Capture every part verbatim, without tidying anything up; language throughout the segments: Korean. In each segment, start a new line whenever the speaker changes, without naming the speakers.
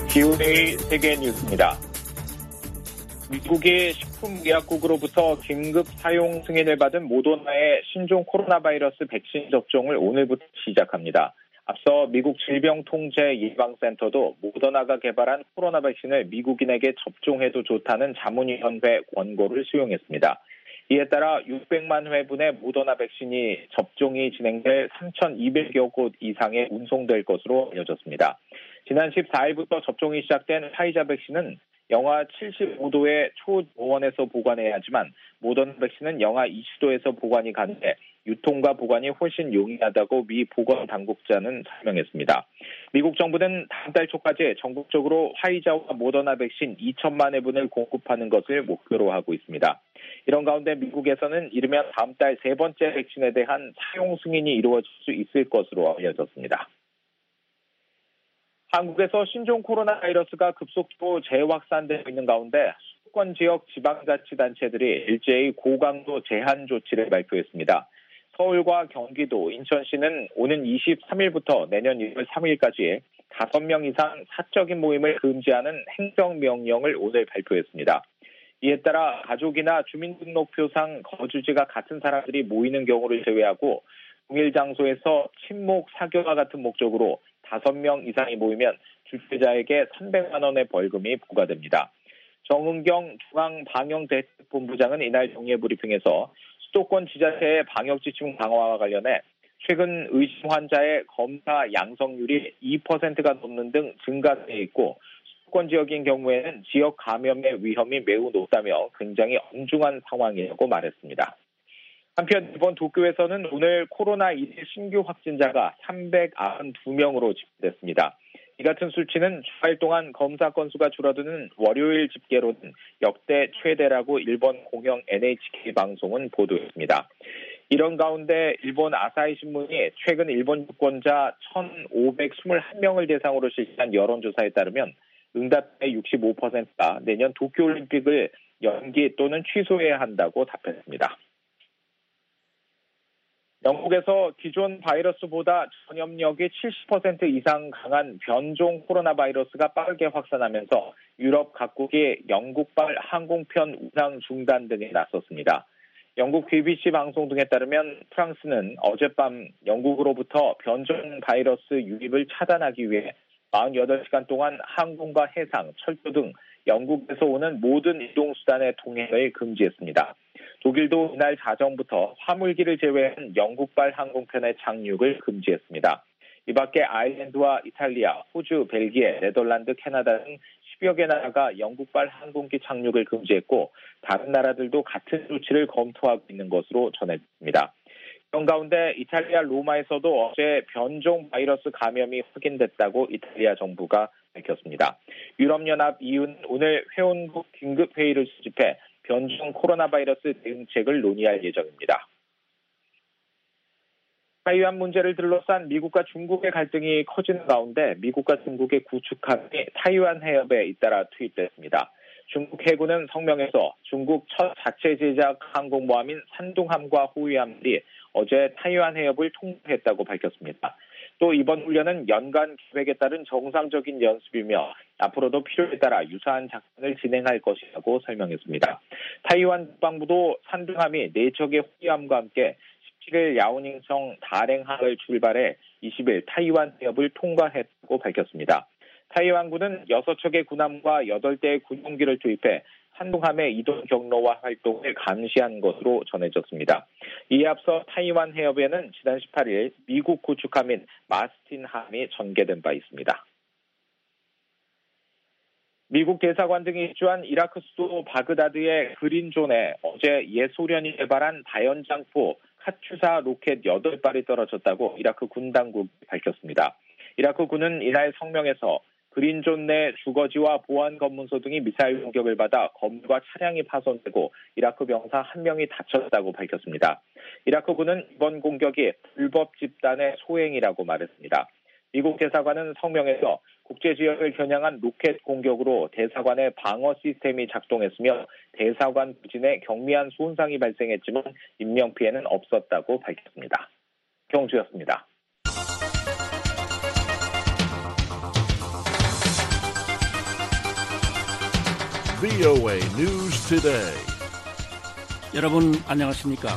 비오에이 세계 뉴스입니다. 미국이 식품의약국으로부터 긴급 사용 승인을 받은 모더나의 신종 코로나 바이러스 백신 접종을 오늘부터 시작합니다. 앞서 미국 질병통제예방센터도 모더나가 개발한 코로나 백신을 미국인에게 접종해도 좋다는 자문위원회 권고를 수용했습니다. 이에 따라 육백만 회분의 모더나 백신이 접종이 진행될 삼천이백여 곳 이상에 운송될 것으로 알려졌습니다. 지난 십사일부터 접종이 시작된 화이자 백신은 영하 칠십오 도의 초저온에서 보관해야 하지만 모더나 백신은 영하 이십 도에서 보관이 가능해 유통과 보관이 훨씬 용이하다고 미 보건당국자는 설명했습니다. 미국 정부는 다음 달 초까지 전국적으로 화이자와 모더나 백신 이천만 회분을 공급하는 것을 목표로 하고 있습니다. 이런 가운데 미국에서는 이르면 다음 달 세 번째 백신에 대한 사용 승인이 이루어질 수 있을 것으로 알려졌습니다. 한국에서 신종 코로나 바이러스가 급속도로 재확산되고 있는 가운데 수도권 지역 지방자치단체들이 일제히 고강도 제한 조치를 발표했습니다. 서울과 경기도, 인천시는 오는 이십삼일부터 내년 일월 삼일까지 다섯 명 이상 사적인 모임을 금지하는 행정명령을 오늘 발표했습니다. 이에 따라 가족이나 주민등록표상 거주지가 같은 사람들이 모이는 경우를 제외하고 동일 장소에서 친목, 사교와 같은 목적으로 다섯 명 이상이 모이면 주최자에게 삼백만 원의 벌금이 부과됩니다. 정은경 중앙방역대책본부장은 이날 정례 브리핑에서 수도권 지자체의 방역지침 강화와 관련해 최근 의심 환자의 검사 양성률이 이 퍼센트가 넘는 등 증가돼 있고 수도권 지역인 경우에는 지역 감염의 위험이 매우 높다며 굉장히 엄중한 상황이라고 말했습니다. 한편 이번 도쿄에서는 오늘 코로나십구 신규 확진자가 삼백구십이 명으로 집계됐습니다. 이 같은 수치는 주말 동안 검사 건수가 줄어드는 월요일 집계로는 역대 최대라고 일본 공영 엔에이치케이 방송은 보도했습니다. 이런 가운데 일본 아사히 신문이 최근 일본 유권자 천오백이십일 명을 대상으로 실시한 여론조사에 따르면 응답의 육십오 퍼센트가 내년 도쿄올림픽을 연기 또는 취소해야 한다고 답했습니다. 영국에서 기존 바이러스보다 전염력이 칠십 퍼센트 이상 강한 변종 코로나 바이러스가 빠르게 확산하면서 유럽 각국이 영국발 항공편 운항 중단 등에 나섰습니다. 영국 비비씨 방송 등에 따르면 프랑스는 어젯밤 영국으로부터 변종 바이러스 유입을 차단하기 위해 사십팔 시간 동안 항공과 해상, 철도 등 영국에서 오는 모든 이동수단의 통행을 금지했습니다. 독일도 이날 자정부터 화물기를 제외한 영국발 항공편의 착륙을 금지했습니다. 이 밖에 아일랜드와 이탈리아, 호주, 벨기에, 네덜란드, 캐나다 등 십여 개 나라가 영국발 항공기 착륙을 금지했고 다른 나라들도 같은 조치를 검토하고 있는 것으로 전해졌습니다. 이런 가운데 이탈리아 로마에서도 어제 변종 바이러스 감염이 확인됐다고 이탈리아 정부가 밝혔습니다. 유럽연합 이유는 오늘 회원국 긴급회의를 수집해 변종 코로나 바이러스 대응책을 논의할 예정입니다. 타이완 문제를 둘러싼 미국과 중국의 갈등이 커지는 가운데 미국과 중국의 구축함이 타이완 해협에 잇따라 투입됐습니다. 중국 해군은 성명에서 중국 첫 자체 제작 항공모함인 산둥함과 호위함들이 어제 타이완 해협을 통과했다고 밝혔습니다. 또 이번 훈련은 연간 계획에 따른 정상적인 연습이며 앞으로도 필요에 따라 유사한 작전을 진행할 것이라고 설명했습니다. 타이완 국방부도 산둥함이 네 척의 호위함과 함께 십칠일 야오닝성 다롄항을 출발해 이십일 타이완 해협을 통과했다고 밝혔습니다. 타이완군은 여섯 척의 군함과 여덟 대의 군용기를 투입해 산둥함의 이동 경로와 활동을 감시한 것으로 전해졌습니다. 이에 앞서 타이완 해협에는 지난 십팔일 미국 구축함인 마스틴함이 전개된 바 있습니다. 미국 대사관 등이 입주한 이라크 수도 바그다드의 그린존에 어제 옛 소련이 개발한 다연장포 카츄사 로켓 여덟 발이 떨어졌다고 이라크 군 당국이 밝혔습니다. 이라크 군은 이날 성명에서 그린존 내 주거지와 보안 검문소 등이 미사일 공격을 받아 건물과 차량이 파손되고 이라크 병사 한 명이 다쳤다고 밝혔습니다. 이라크군은 이번 공격이 불법 집단의 소행이라고 말했습니다. 미국 대사관은 성명에서 국제지역을 겨냥한 로켓 공격으로 대사관의 방어 시스템이 작동했으며 대사관 부진에 경미한 손상이 발생했지만 인명피해는 없었다고 밝혔습니다. 경주였습니다.
브이오에이 News Today.
여러분 안녕하십니까?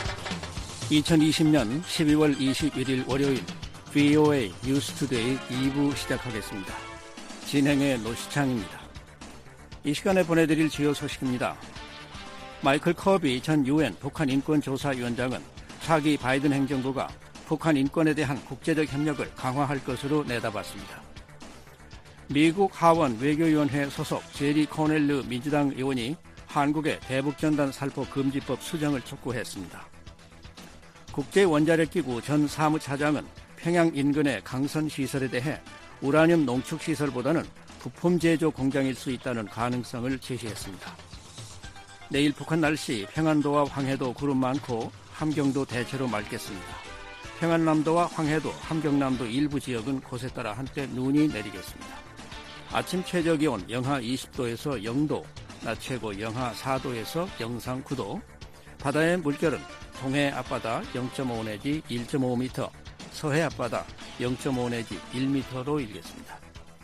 이천이십년 십이월 이십일일 월요일 브이오에이 뉴스 투데이 이 부 시작하겠습니다. 진행의 노시창입니다. 이 시간에 보내드릴 주요 소식입니다. 마이클 커비 전 유엔 북한 인권조사위원장은 차기 바이든 행정부가 북한 인권에 대한 국제적 협력을 강화할 것으로 내다봤습니다. 미국 하원 외교위원회 소속 제리 코넬르 민주당 의원이 한국의 대북전단 살포 금지법 수정을 촉구했습니다. 국제원자력기구 전 사무차장은 평양 인근의 강선시설에 대해 우라늄 농축시설보다는 부품 제조 공장일 수 있다는 가능성을 제시했습니다. 내일 북한 날씨 평안도와 황해도 구름 많고 함경도 대체로 맑겠습니다. 평안남도와 황해도, 함경남도 일부 지역은 곳에 따라 한때 눈이 내리겠습니다. 아침 최저기온 영하 이십도에서 영도, 낮 최고 영하 사도에서 영상 구도, 바다의 물결은 동해 앞바다 영점오 내지 일점오 미터, 서해 앞바다 영점오 내지 일 미터로 일겠습니다.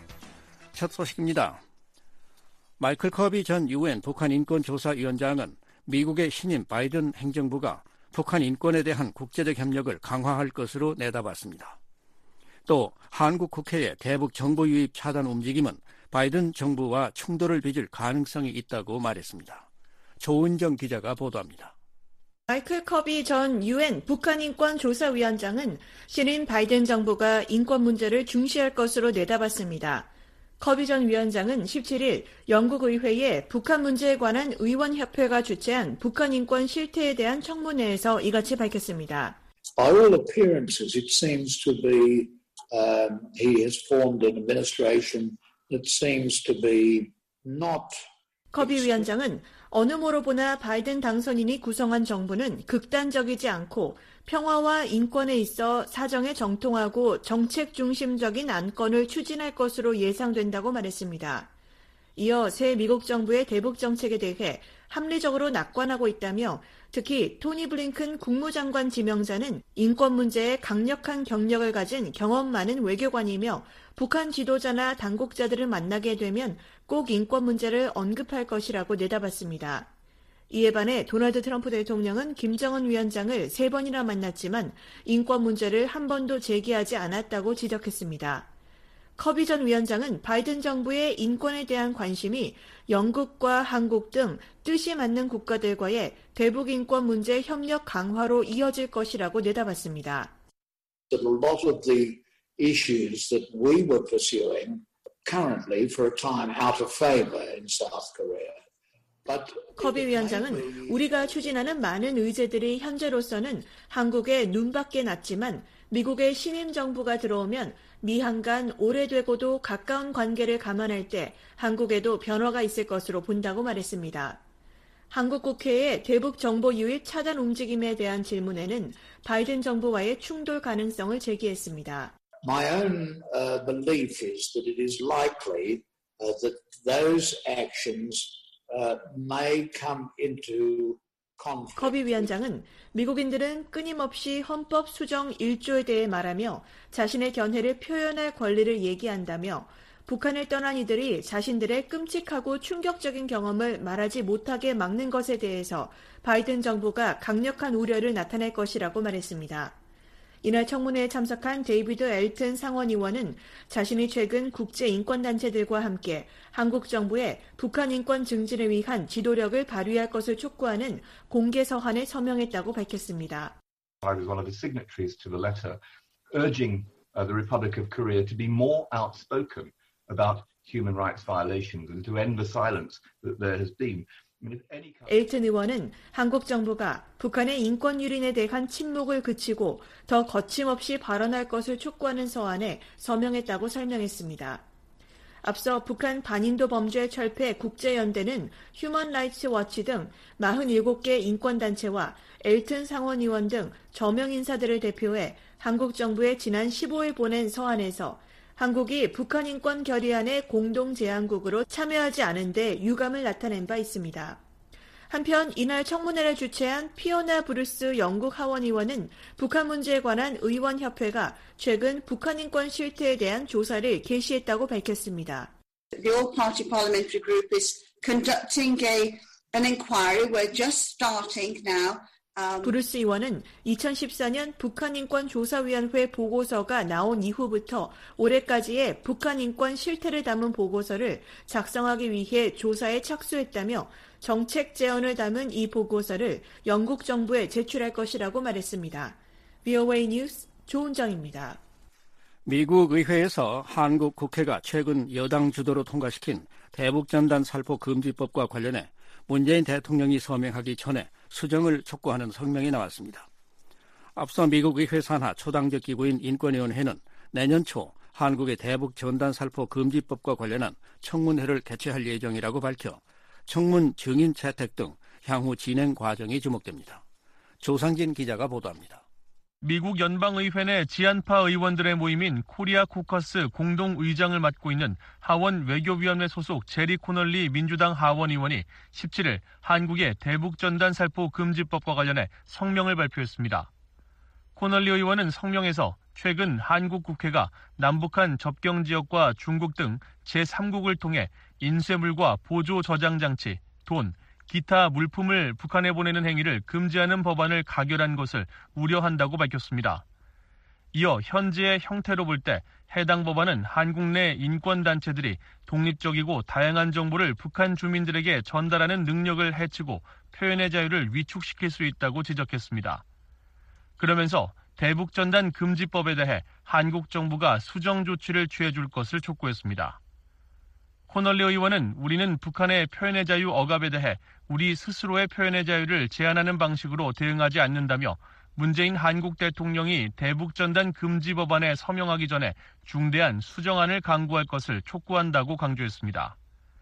첫 소식입니다. 마이클 커비 전 유엔 북한 인권조사위원장은 미국의 신임 바이든 행정부가 북한 인권에 대한 국제적 협력을 강화할 것으로 내다봤습니다. 또 한국 국회의 대북 정보 유입 차단 움직임은 바이든 정부와 충돌을 빚을 가능성이 있다고 말했습니다. 조은정 기자가 보도합니다.
마이클 커비 전 유엔 북한 인권조사위원장은 신임 바이든 정부가 인권 문제를 중시할 것으로 내다봤습니다. 커비 전 위원장은 십칠일 영국 의회에 북한 문제에 관한 의원협회가 주최한 북한 인권 실태에 대한 청문회에서 이같이 밝혔습니다.
By all appearances, it seems to be um, he has formed an administration that seems to be not.
커비 위원장은 어느 모로 보나 바이든 당선인이 구성한 정부는 극단적이지 않고 평화와 인권에 있어 사정에 정통하고 정책 중심적인 안건을 추진할 것으로 예상된다고 말했습니다. 이어 새 미국 정부의 대북 정책에 대해 합리적으로 낙관하고 있다며 특히 토니 블링컨 국무장관 지명자는 인권 문제에 강력한 경력을 가진 경험 많은 외교관이며 북한 지도자나 당국자들을 만나게 되면 꼭 인권 문제를 언급할 것이라고 내다봤습니다. 이에 반해 도널드 트럼프 대통령은 김정은 위원장을 세 번이나 만났지만 인권 문제를 한 번도 제기하지 않았다고 지적했습니다. 커비 전 위원장은 바이든 정부의 인권에 대한 관심이 영국과 한국 등 뜻이 맞는 국가들과의 대북 인권 문제 협력 강화로 이어질 것이라고 내다봤습니다.
That a lot of the issues that we were pursuing currently for a time out of favor in South Korea.
커비 위원장은 우리가 추진하는 많은 의제들이 현재로서는 한국의 눈밖에 났지만 미국의 신임 정부가 들어오면 미한 간 오래되고도 가까운 관계를 감안할 때 한국에도 변화가 있을 것으로 본다고 말했습니다. 한국 국회의 대북 정보 유입 차단 움직임에 대한 질문에는 바이든 정부와의 충돌 가능성을 제기했습니다.
My own uh, belief is that it is likely uh, that those actions uh, may come into conflict.
커비 위원장은 미국인들은 끊임없이 헌법 수정 일조에 대해 말하며 자신의 견해를 표현할 권리를 얘기한다며 북한을 떠난 이들이 자신들의 끔찍하고 충격적인 경험을 말하지 못하게 막는 것에 대해서 바이든 정부가 강력한 우려를 나타낼 것이라고 말했습니다. 이날 청문회에 참석한 데이비드 엘튼 상원의원은 자신이 최근 국제인권단체들과 함께 한국 정부에 북한 인권 증진을 위한 지도력을 발휘할 것을 촉구하는 공개 서한에 서명했다고 밝혔습니다.
I was one of the signatories to the letter urging uh, the Republic of Korea to be more outspoken about human rights violations and to end the silence that there has been.
엘튼 의원은 한국 정부가 북한의 인권 유린에 대한 침묵을 그치고 더 거침없이 발언할 것을 촉구하는 서한에 서명했다고 설명했습니다. 앞서 북한 반인도 범죄 철폐 국제연대는 휴먼 라이츠 워치 등 사십칠 개 인권단체와 엘튼 상원의원 등 저명 인사들을 대표해 한국 정부에 지난 십오일 보낸 서한에서 한국이 북한 인권 결의안의 공동 제안국으로 참여하지 않은 데 유감을 나타낸 바 있습니다. 한편 이날 청문회를 주최한 피오나 브루스 영국 하원의원은 북한 문제에 관한 의원협회가 최근 북한 인권 실태에 대한 조사를 개시했다고 밝혔습니다.
The All-Party Parliamentary Group is conducting a, an inquiry. We're just starting now. Um,
브루스 의원은 이천십사 년 북한인권조사위원회 보고서가 나온 이후부터 올해까지의 북한 인권 실태를 담은 보고서를 작성하기 위해 조사에 착수했다며 정책 제언을 담은 이 보고서를 영국 정부에 제출할 것이라고 말했습니다. 브이오에이 뉴스 조은정입니다.
미국 의회에서 한국 국회가 최근 여당 주도로 통과시킨 대북전단 살포 금지법과 관련해 문재인 대통령이 서명하기 전에 수정을 촉구하는 성명이 나왔습니다. 앞서 미국 의회 산하 초당적 기구인 인권위원회는 내년 초 한국의 대북전단 살포 금지법과 관련한 청문회를 개최할 예정이라고 밝혀 청문 증인 채택 등 향후 진행 과정이 주목됩니다. 조상진 기자가 보도합니다.
미국 연방의회 내 지한파 의원들의 모임인 코리아 코커스 공동의장을 맡고 있는 하원 외교위원회 소속 제리 코널리 민주당 하원 의원이 십칠 일 한국의 대북전단 살포 금지법과 관련해 성명을 발표했습니다. 코널리 의원은 성명에서 최근 한국 국회가 남북한 접경 지역과 중국 등 제삼국을 통해 인쇄물과 보조 저장 장치, 돈, 기타 물품을 북한에 보내는 행위를 금지하는 법안을 가결한 것을 우려한다고 밝혔습니다. 이어 현재의 형태로 볼 때 해당 법안은 한국 내 인권단체들이 독립적이고 다양한 정보를 북한 주민들에게 전달하는 능력을 해치고 표현의 자유를 위축시킬 수 있다고 지적했습니다. 그러면서 대북전단 금지법에 대해 한국 정부가 수정 조치를 취해줄 것을 촉구했습니다. 코널리 의원은 우리는 북한의 표현의 자유 억압에 대해 우리 스스로의 표현의 자유를 제한하는 방식으로 대응하지 않는다며 문재인 한국 대통령이 대북전단 금지 법안에 서명하기 전에 중대한 수정안을 강구할 것을 촉구한다고 강조했습니다.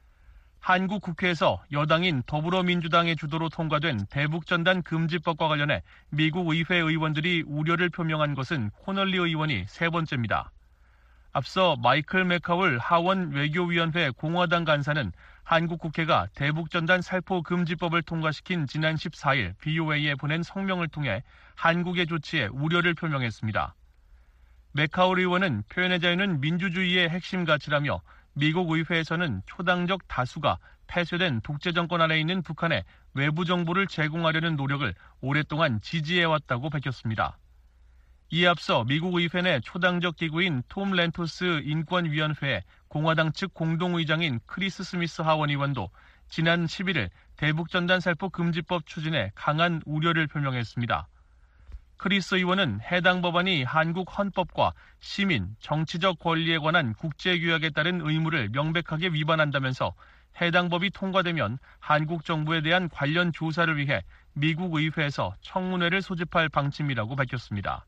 한국 국회에서 여당인 더불어민주당의 주도로 통과된 대북전단 금지법과 관련해 미국 의회 의원들이 우려를 표명한 것은 코널리 의원이 세 번째입니다. 앞서 마이클 맥카울 하원 외교위원회 공화당 간사는 한국 국회가 대북전단 살포 금지법을 통과시킨 지난 십사 일 브이오에이에 보낸 성명을 통해 한국의 조치에 우려를 표명했습니다. 맥카울 의원은 표현의 자유는 민주주의의 핵심 가치라며 미국 의회에서는 초당적 다수가 폐쇄된 독재 정권 아래 있는 북한에 외부 정보를 제공하려는 노력을 오랫동안 지지해왔다고 밝혔습니다. 이에 앞서 미국 의회 내 초당적 기구인 톰 렌토스 인권위원회 공화당 측 공동의장인 크리스 스미스 하원 의원도 지난 십일 일 대북전단 살포 금지법 추진에 강한 우려를 표명했습니다. 크리스 의원은 해당 법안이 한국 헌법과 시민, 정치적 권리에 관한 국제규약에 따른 의무를 명백하게 위반한다면서 해당 법이 통과되면 한국 정부에 대한 관련 조사를 위해 미국 의회에서 청문회를 소집할 방침이라고 밝혔습니다.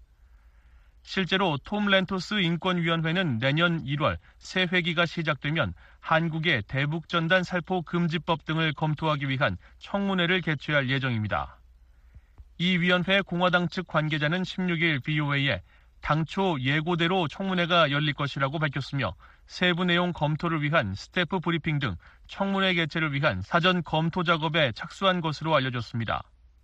실제로 톰 렌토스 인권위원회는 내년 일월 새 회기가 시작되면 한국의 대북전단 살포 금지법 등을 검토하기 위한 청문회를 개최할 예정입니다. 이 위원회 공화당 측 관계자는 십육 일 브이오에이에 당초 예고대로 청문회가 열릴 것이라고 밝혔으며 세부 내용 검토를 위한 스태프 브리핑 등 청문회 개최를 위한 사전 검토 작업에 착수한 것으로 알려졌습니다.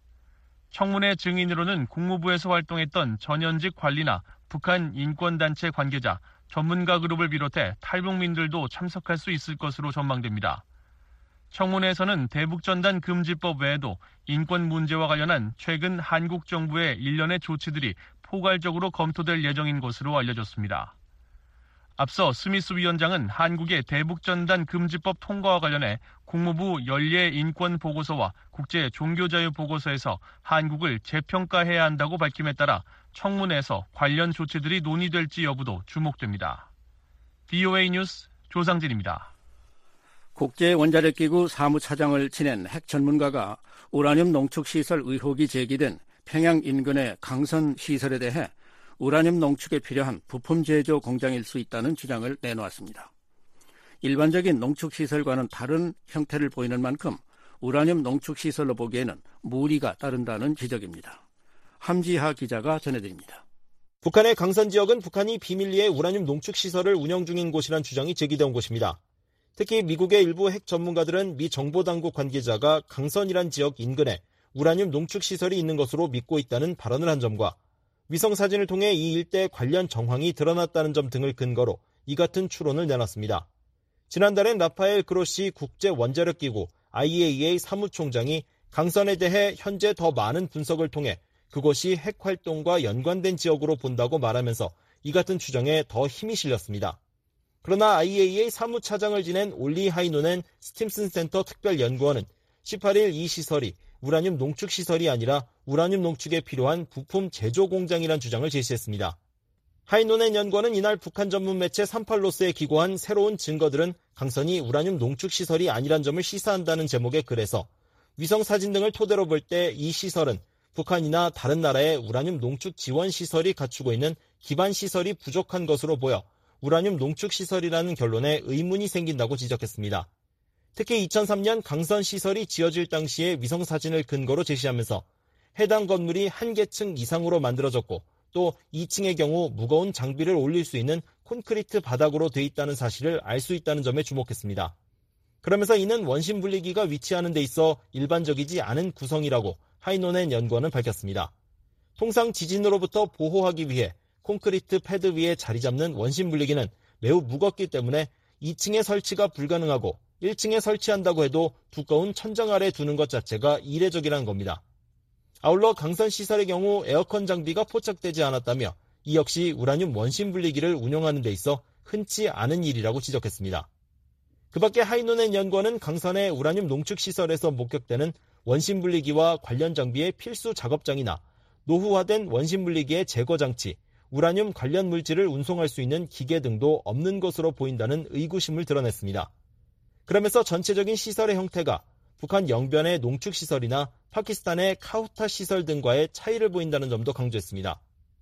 청문회 증인으로는 국무부에서 활동했던 전현직 관리나 북한 인권단체 관계자, 전문가 그룹을 비롯해 탈북민들도 참석할 수 있을 것으로 전망됩니다. 청문회에서는 대북전단 금지법 외에도 인권 문제와 관련한 최근 한국 정부의 일련의 조치들이 포괄적으로 검토될 예정인 것으로 알려졌습니다. 앞서 스미스 위원장은 한국의 대북전단 금지법 통과와 관련해 국무부 연례 인권 보고서와 국제 종교자유 보고서에서 한국을 재평가해야 한다고 밝힘에 따라 청문회에서 관련 조치들이 논의될지 여부도 주목됩니다. 브이오에이 뉴스 조상진입니다.
국제원자력기구 사무차장을 지낸 핵 전문가가 우라늄 농축시설 의혹이 제기된 평양 인근의 강선 시설에 대해 우라늄 농축에 필요한 부품 제조 공장일 수 있다는 주장을 내놓았습니다. 일반적인 농축시설과는 다른 형태를 보이는 만큼 우라늄 농축시설로 보기에는 무리가 따른다는 지적입니다. 함지하 기자가 전해드립니다.
북한의 강선 지역은 북한이 비밀리에 우라늄 농축시설을 운영 중인 곳이란 주장이 제기된 곳입니다. 특히 미국의 일부 핵 전문가들은 미 정보당국 관계자가 강선이란 지역 인근에 우라늄 농축시설이 있는 것으로 믿고 있다는 발언을 한 점과 위성사진을 통해 이 일대 관련 정황이 드러났다는 점 등을 근거로 이 같은 추론을 내놨습니다. 지난달엔 라파엘 그로시 국제원자력기구 아이에이이에이 사무총장이 강선에 대해 현재 더 많은 분석을 통해 그곳이 핵활동과 연관된 지역으로 본다고 말하면서 이 같은 추정에 더 힘이 실렸습니다. 그러나 아이에이이에이 사무차장을 지낸 올리 하이노넨 스팀슨 센터 특별연구원은 십팔 일 이 시설이 우라늄 농축시설이 아니라 우라늄 농축에 필요한 부품 제조 공장이란 주장을 제시했습니다. 하이노넨 연구원은 이날 북한 전문 매체 삼팔로스에 기고한 새로운 증거들은 강선이 우라늄 농축시설이 아니란 점을 시사한다는 제목의 글에서 위성사진 등을 토대로 볼 때 이 시설은 북한이나 다른 나라의 우라늄 농축 지원 시설이 갖추고 있는 기반 시설이 부족한 것으로 보여 우라늄 농축 시설이라는 결론에 의문이 생긴다고 지적했습니다. 특히 이천삼 년 강선 시설이 지어질 당시의 위성사진을 근거로 제시하면서 해당 건물이 한 개층 이상으로 만들어졌고 또 이 층의 경우 무거운 장비를 올릴 수 있는 콘크리트 바닥으로 돼 있다는 사실을 알 수 있다는 점에 주목했습니다. 그러면서 이는 원심 분리기가 위치하는 데 있어 일반적이지 않은 구성이라고 하이노넨 연구원은 밝혔습니다. 통상 지진으로부터 보호하기 위해 콘크리트 패드 위에 자리 잡는 원심 분리기는 매우 무겁기 때문에 이 층에 설치가 불가능하고 일 층에 설치한다고 해도 두꺼운 천장 아래 두는 것 자체가 이례적이라는 겁니다. 아울러 강선 시설의 경우 에어컨 장비가 포착되지 않았다며 이 역시 우라늄 원심 분리기를 운용하는 데 있어 흔치 않은 일이라고 지적했습니다. 그 밖에 하이노넨 연구원은 강선의 우라늄 농축 시설에서 목격되는 원심 분리기와 관련 장비의 필수 작업장이나 노후화된 원심 분리기의 제거 장치, 우라늄 관련 물질을 운송할 수 있는 기계 등도 없는 것으로 보인다는 의구심을 드러냈습니다. 그러면서 전체적인 시설의 형태가 북한 영변의 농축시설이나 파키스탄의 카우타 시설 등과의 차이를 보인다는 점도 강조했습니다.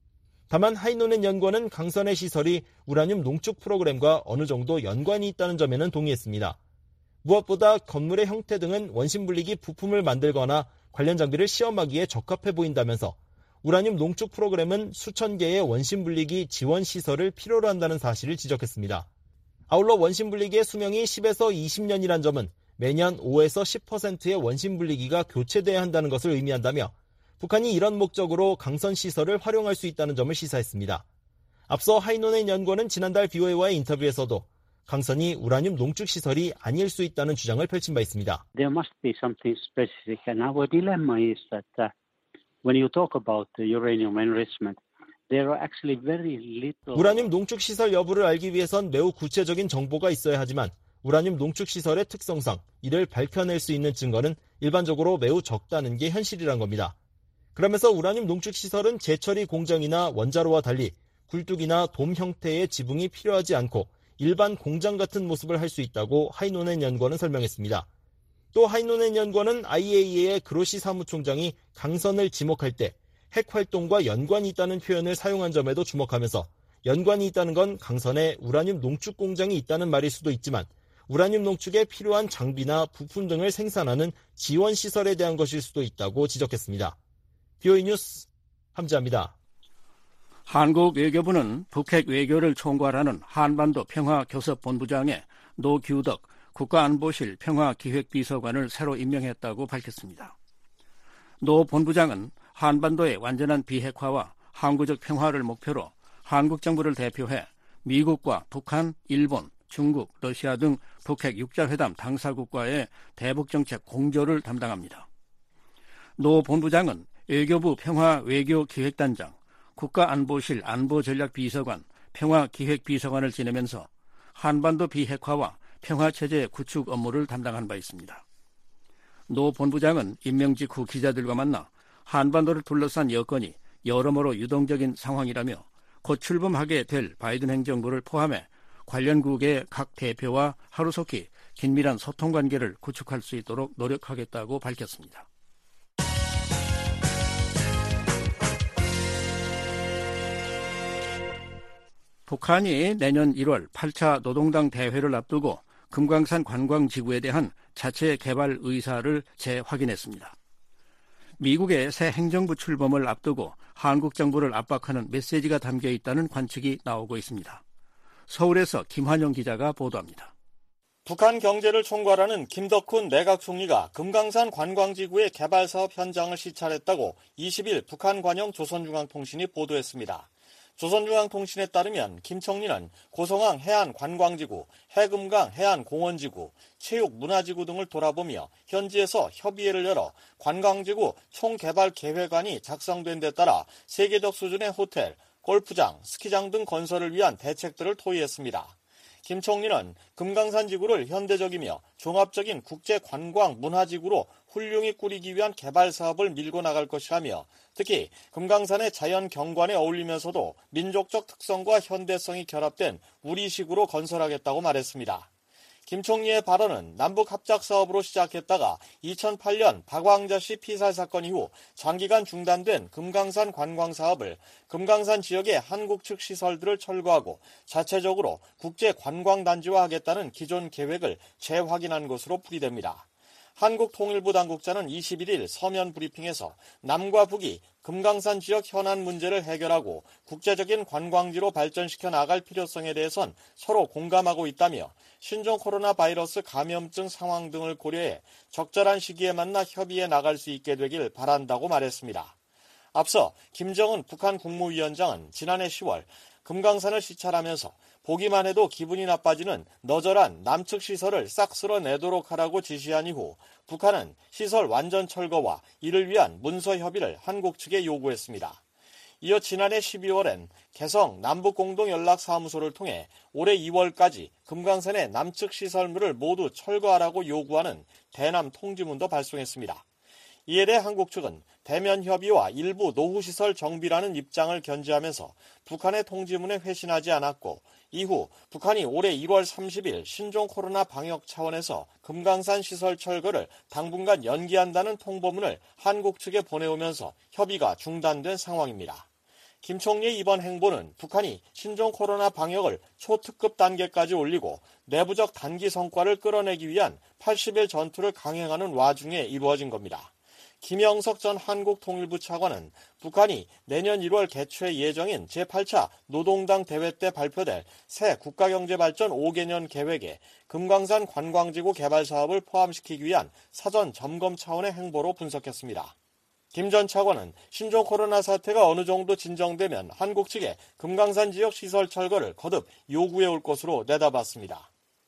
다만 하이노넨 연구원은 강선의 시설이 우라늄 농축 프로그램과 어느 정도 연관이 있다는 점에는 동의했습니다. 무엇보다 건물의 형태 등은 원심 분리기 부품을 만들거나 관련 장비를 시험하기에 적합해 보인다면서 우라늄 농축 프로그램은 수천 개의 원심 분리기 지원 시설을 필요로 한다는 사실을 지적했습니다. 아울러 원심 분리기의 수명이 십에서 이십 년이란 점은 매년 오에서 십 퍼센트의 원심 분리기가 교체돼야 한다는 것을 의미한다며 북한이 이런 목적으로 강선 시설을 활용할 수 있다는 점을 시사했습니다. 앞서 하이노넨 연구원은 지난달 비오에이와의 인터뷰에서도 강선이 우라늄 농축 시설이 아닐 수 있다는 주장을 펼친 바 있습니다.
There must be something specific, and our dilemma is that uh, when you talk about the uranium enrichment, there are actually very little.
우라늄 농축 시설 여부를 알기 위해선 매우 구체적인 정보가 있어야 하지만 우라늄 농축 시설의 특성상 이를 밝혀낼 수 있는 증거는 일반적으로 매우 적다는 게 현실이란 겁니다. 그러면서 우라늄 농축 시설은 재처리 공장이나 원자로와 달리 굴뚝이나 돔 형태의 지붕이 필요하지 않고 일반 공장 같은 모습을 할 수 있다고 하이노넨 연구원은 설명했습니다. 또 하이노넨 연구원은 아이에이이에이의 그로시 사무총장이 강선을 지목할 때 핵활동과 연관이 있다는 표현을 사용한 점에도 주목하면서 연관이 있다는 건 강선에 우라늄 농축 공장이 있다는 말일 수도 있지만 우라늄 농축에 필요한 장비나 부품 등을 생산하는 지원 시설에 대한 것일 수도 있다고 지적했습니다. 비오이 뉴스 함지아입니다.
한국 외교부는 북핵 외교를 총괄하는 한반도 평화교섭본부장에 노규덕 국가안보실 평화기획비서관을 새로 임명했다고 밝혔습니다. 노 본부장은 한반도의 완전한 비핵화와 항구적 평화를 목표로 한국 정부를 대표해 미국과 북한, 일본, 중국, 러시아 등 북핵 육자회담 당사국과의 대북정책 공조를 담당합니다. 노 본부장은 외교부 평화외교기획단장, 국가안보실 안보전략비서관, 평화기획비서관을 지내면서 한반도 비핵화와 평화체제 구축 업무를 담당한 바 있습니다. 노 본부장은 임명 직후 기자들과 만나 한반도를 둘러싼 여건이 여러모로 유동적인 상황이라며 곧 출범하게 될 바이든 행정부를 포함해 관련국의 각 대표와 하루속히 긴밀한 소통관계를 구축할 수 있도록 노력하겠다고 밝혔습니다. 북한이 내년 일월 팔 차 노동당 대회를 앞두고 금강산 관광지구에 대한 자체 개발 의사를 재확인했습니다. 미국의 새 행정부 출범을 앞두고 한국 정부를 압박하는 메시지가 담겨 있다는 관측이 나오고 있습니다. 서울에서 김환영 기자가 보도합니다.
북한 경제를 총괄하는 김덕훈 내각 총리가 금강산 관광지구의 개발 사업 현장을 시찰했다고 이십 일 북한 관영 조선중앙통신이 보도했습니다. 조선중앙통신에 따르면 김청리는 고성항 해안관광지구, 해금강 해안공원지구, 체육문화지구 등을 돌아보며 현지에서 협의회를 열어 관광지구 총개발계획안이 작성된 데 따라 세계적 수준의 호텔, 골프장, 스키장 등 건설을 위한 대책들을 토의했습니다. 김 총리는 금강산 지구를 현대적이며 종합적인 국제관광 문화지구로 훌륭히 꾸리기 위한 개발 사업을 밀고 나갈 것이라며 특히 금강산의 자연 경관에 어울리면서도 민족적 특성과 현대성이 결합된 우리식으로 건설하겠다고 말했습니다. 김 총리의 발언은 남북 합작 사업으로 시작했다가 이천팔 년 박왕자 씨 피살 사건 이후 장기간 중단된 금강산 관광 사업을 금강산 지역의 한국 측 시설들을 철거하고 자체적으로 국제 관광 단지화 하겠다는 기존 계획을 재확인한 것으로 풀이됩니다. 한국통일부 당국자는 이십일 일 서면 브리핑에서 남과 북이 금강산 지역 현안 문제를 해결하고 국제적인 관광지로 발전시켜 나갈 필요성에 대해선 서로 공감하고 있다며 신종 코로나 바이러스 감염증 상황 등을 고려해 적절한 시기에 만나 협의해 나갈 수 있게 되길 바란다고 말했습니다. 앞서 김정은 북한 국무위원장은 지난해 시월 금강산을 시찰하면서 보기만 해도 기분이 나빠지는 너절한 남측 시설을 싹 쓸어내도록 하라고 지시한 이후 북한은 시설 완전 철거와 이를 위한 문서 협의를 한국 측에 요구했습니다. 이어 지난해 십이월엔 개성 남북공동연락사무소를 통해 올해 이월까지 금강산의 남측 시설물을 모두 철거하라고 요구하는 대남 통지문도 발송했습니다. 이에 대해 한국 측은 대면 협의와 일부 노후시설 정비라는 입장을 견지하면서 북한의 통지문에 회신하지 않았고 이후 북한이 올해 일월 삼십일 신종 코로나 방역 차원에서 금강산 시설 철거를 당분간 연기한다는 통보문을 한국 측에 보내오면서 협의가 중단된 상황입니다. 김 총리의 이번 행보는 북한이 신종 코로나 방역을 초특급 단계까지 올리고 내부적 단기 성과를 끌어내기 위한 팔십 일 전투를 강행하는 와중에 이루어진 겁니다. 김영석 전 한국통일부 차관은 북한이 내년 일월 개최 예정인 제팔 차 노동당 대회 때 발표될 새 국가경제발전 오 개년 계획에 금강산 관광지구 개발 사업을 포함시키기 위한 사전 점검 차원의 행보로 분석했습니다. 김 전 차관은 신종 코로나 사태가 어느 정도 진정되면 한국 측에 금강산 지역 시설 철거를 거듭 요구해 올 것으로 내다봤습니다.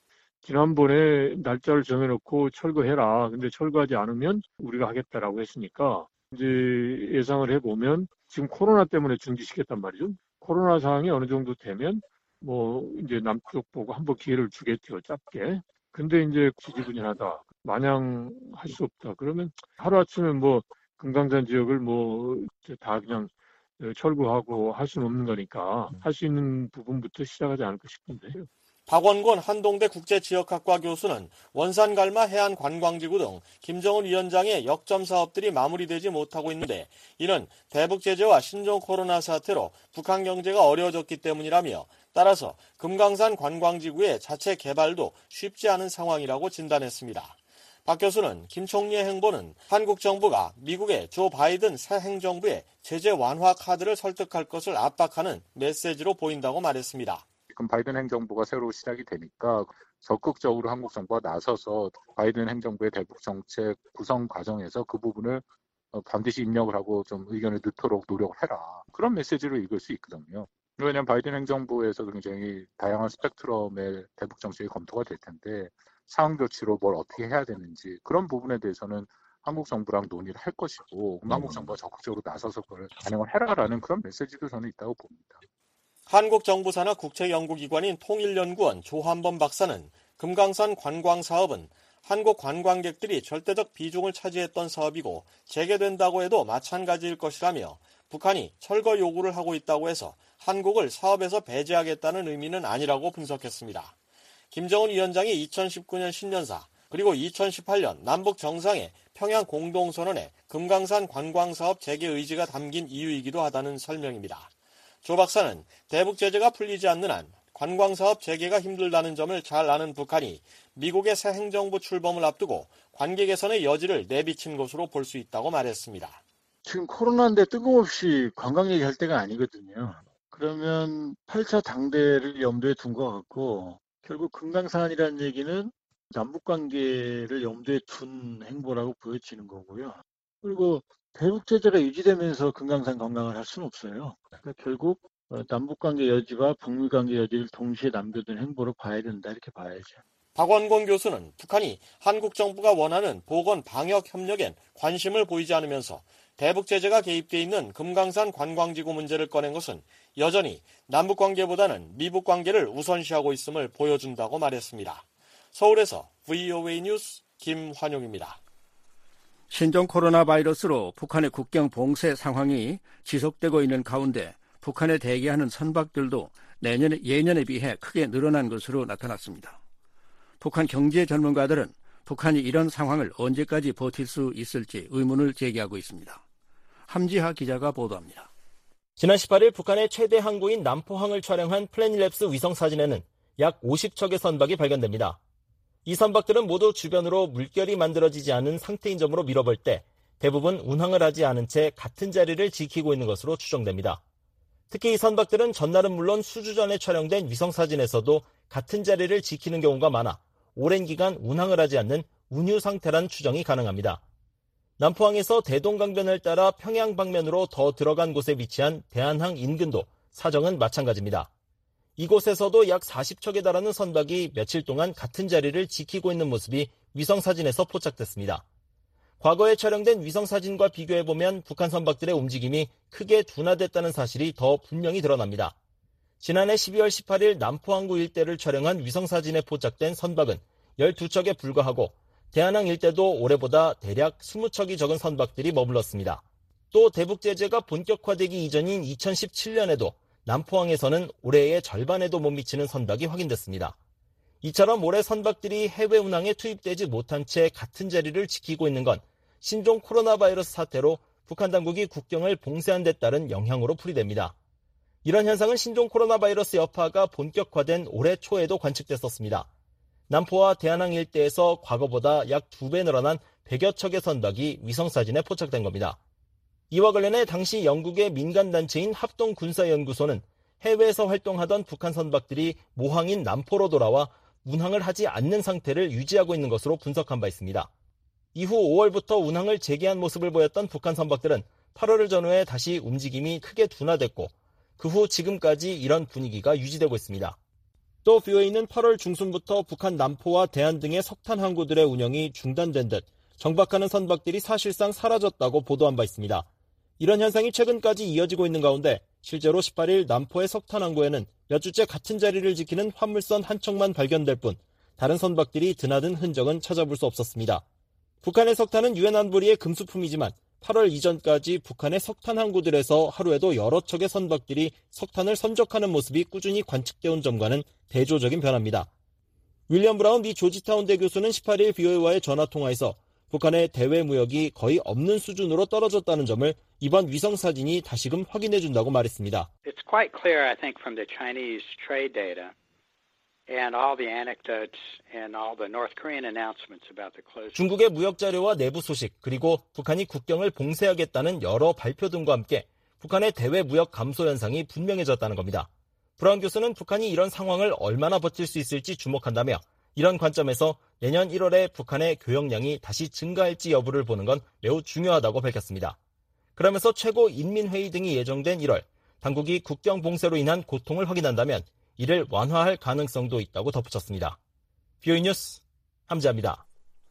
지난번에 날짜를 정해놓고 철거해라. 근데 철거하지 않으면 우리가 하겠다라고 했으니까 이제 예상을 해보면 지금 코로나 때문에 중지시켰단 말이죠. 코로나 상황이 어느 정도 되면 뭐 이제 남쪽 보고 한번 기회를 주겠죠. 짧게. 근데 이제 지지부진하다. 마냥 할 수 없다. 그러면 하루아침에 뭐 금강산 지역을 뭐 다 그냥 철거하고 할 수는 없는 거니까 할 수 있는 부분부터 시작하지 않을까 싶은데요.
박원곤 한동대 국제지역학과 교수는 원산갈마 해안관광지구 등 김정은 위원장의 역점 사업들이 마무리되지 못하고 있는데 이는 대북 제재와 신종 코로나 사태로 북한 경제가 어려워졌기 때문이라며 따라서 금강산 관광지구의 자체 개발도 쉽지 않은 상황이라고 진단했습니다. 박 교수는 김 총리의 행보는 한국 정부가 미국의 조 바이든 새 행정부의 제재 완화 카드를 설득할 것을 압박하는 메시지로 보인다고 말했습니다.
지금 바이든 행정부가 새로 시작이 되니까 적극적으로 한국 정부가 나서서 바이든 행정부의 대북 정책 구성 과정에서 그 부분을 반드시 입력을 하고 좀 의견을 넣도록 노력을 해라. 그런 메시지로 읽을 수 있거든요. 왜냐하면 바이든 행정부에서 굉장히 다양한 스펙트럼의 대북 정책이 검토가 될 텐데 상황 조치로 뭘 어떻게 해야 되는지 그런 부분에 대해서는 한국 정부랑 논의를 할 것이고 그럼 한국 정부가 적극적으로 나서서 그걸 반영을 해라라는 그런 메시지도 저는 있다고 봅니다.
한국 정부 산하 국제연구기관인 통일연구원 조한범 박사는 금강산 관광사업은 한국 관광객들이 절대적 비중을 차지했던 사업이고 재개된다고 해도 마찬가지일 것이라며 북한이 철거 요구를 하고 있다고 해서 한국을 사업에서 배제하겠다는 의미는 아니라고 분석했습니다. 김정은 위원장이 이천십구 년 신년사 그리고 이천십팔 년 남북 정상회 평양 공동선언에 금강산 관광사업 재개 의지가 담긴 이유이기도 하다는 설명입니다. 조 박사는 대북 제재가 풀리지 않는 한 관광사업 재개가 힘들다는 점을 잘 아는 북한이 미국의 새 행정부 출범을 앞두고 관계 개선의 여지를 내비친 것으로 볼 수 있다고 말했습니다.
지금 코로나인데 뜬금없이 관광 얘기할 때가 아니거든요. 그러면 팔 차 당대를 염두에 둔 것 같고 결국 금강산이라는 얘기는 남북관계를 염두에 둔 행보라고 보여지는 거고요. 그리고 대북 제재가 유지되면서 금강산 관광을 할 수는 없어요. 그러니까 결국 어, 남북관계 여지와 북미관계 여지를 동시에 남겨둔 행보로 봐야 된다 이렇게 봐야죠.
박원곤 교수는 북한이 한국 정부가 원하는 보건 방역 협력엔 관심을 보이지 않으면서 대북 제재가 개입돼 있는 금강산 관광지구 문제를 꺼낸 것은 여전히 남북 관계보다는 미북 관계를 우선시하고 있음을 보여준다고 말했습니다. 서울에서 브이오에이 뉴스 김환용입니다.
신종 코로나 바이러스로 북한의 국경 봉쇄 상황이 지속되고 있는 가운데 북한에 대기하는 선박들도 내년에, 예년에 비해 크게 늘어난 것으로 나타났습니다. 북한 경제 전문가들은 북한이 이런 상황을 언제까지 버틸 수 있을지 의문을 제기하고 있습니다. 함지하 기자가 보도합니다.
지난 십팔 일 북한의 최대 항구인 남포항을 촬영한 플래닛랩스 위성사진에는 약 오십 척의 선박이 발견됩니다. 이 선박들은 모두 주변으로 물결이 만들어지지 않은 상태인 점으로 밀어볼 때 대부분 운항을 하지 않은 채 같은 자리를 지키고 있는 것으로 추정됩니다. 특히 이 선박들은 전날은 물론 수주 전에 촬영된 위성사진에서도 같은 자리를 지키는 경우가 많아 오랜 기간 운항을 하지 않는 운유 상태란 추정이 가능합니다. 남포항에서 대동강변을 따라 평양 방면으로 더 들어간 곳에 위치한 대한항 인근도 사정은 마찬가지입니다. 이곳에서도 약 사십 척에 달하는 선박이 며칠 동안 같은 자리를 지키고 있는 모습이 위성사진에서 포착됐습니다. 과거에 촬영된 위성사진과 비교해보면 북한 선박들의 움직임이 크게 둔화됐다는 사실이 더 분명히 드러납니다. 지난해 십이월 십팔 일 남포항구 일대를 촬영한 위성사진에 포착된 선박은 열두 척에 불과하고 대한항 일대도 올해보다 대략 이십 척이 적은 선박들이 머물렀습니다. 또 대북 제재가 본격화되기 이전인 이천십칠 년에도 남포항에서는 올해의 절반에도 못 미치는 선박이 확인됐습니다. 이처럼 올해 선박들이 해외 운항에 투입되지 못한 채 같은 자리를 지키고 있는 건 신종 코로나 바이러스 사태로 북한 당국이 국경을 봉쇄한 데 따른 영향으로 풀이됩니다. 이런 현상은 신종 코로나 바이러스 여파가 본격화된 올해 초에도 관측됐었습니다. 남포와 대한항 일대에서 과거보다 약 두 배 늘어난 백여 척의 선박이 위성사진에 포착된 겁니다. 이와 관련해 당시 영국의 민간단체인 합동군사연구소는 해외에서 활동하던 북한 선박들이 모항인 남포로 돌아와 운항을 하지 않는 상태를 유지하고 있는 것으로 분석한 바 있습니다. 이후 오월부터 운항을 재개한 모습을 보였던 북한 선박들은 팔월을 전후해 다시 움직임이 크게 둔화됐고 그 후 지금까지 이런 분위기가 유지되고 있습니다. 또 브이오에이는 팔월 중순부터 북한 남포와 대한 등의 석탄 항구들의 운영이 중단된 듯 정박하는 선박들이 사실상 사라졌다고 보도한 바 있습니다. 이런 현상이 최근까지 이어지고 있는 가운데 실제로 십팔 일 남포의 석탄 항구에는 몇 주째 같은 자리를 지키는 화물선 한 척만 발견될 뿐 다른 선박들이 드나든 흔적은 찾아볼 수 없었습니다. 북한의 석탄은 유엔 안보리의 금수품이지만 팔월 이전까지 북한의 석탄 항구들에서 하루에도 여러 척의 선박들이 석탄을 선적하는 모습이 꾸준히 관측되어 온 점과는 대조적인 변화입니다. 윌리엄 브라운 미 조지타운대 교수는 십팔 일 브이오에이와의 전화통화에서 북한의 대외 무역이 거의 없는 수준으로 떨어졌다는 점을 이번 위성사진이 다시금 확인해준다고 말했습니다.
It's quite clear, I think, from the Chinese trade data and all the anecdotes and all the North Korean announcements about the closure.
중국의 무역 자료와 내부 소식 그리고 북한이 국경을 봉쇄하겠다는 여러 발표 등과 함께 북한의 대외 무역 감소 현상이 분명해졌다는 겁니다. 브라운 교수는 북한이 이런 상황을 얼마나 버틸 수 있을지 주목한다며 이런 관점에서 내년 일월에 북한의 교역량이 다시 증가할지 여부를 보는 건 매우 중요하다고 밝혔습니다. 그러면서 최고 인민회의 등이 예정된 일월 당국이 국경 봉쇄로 인한 고통을 확인한다면 이를 완화할 가능성도 있다고 덧붙였습니다. 브이오에이 뉴스 함지아입니다.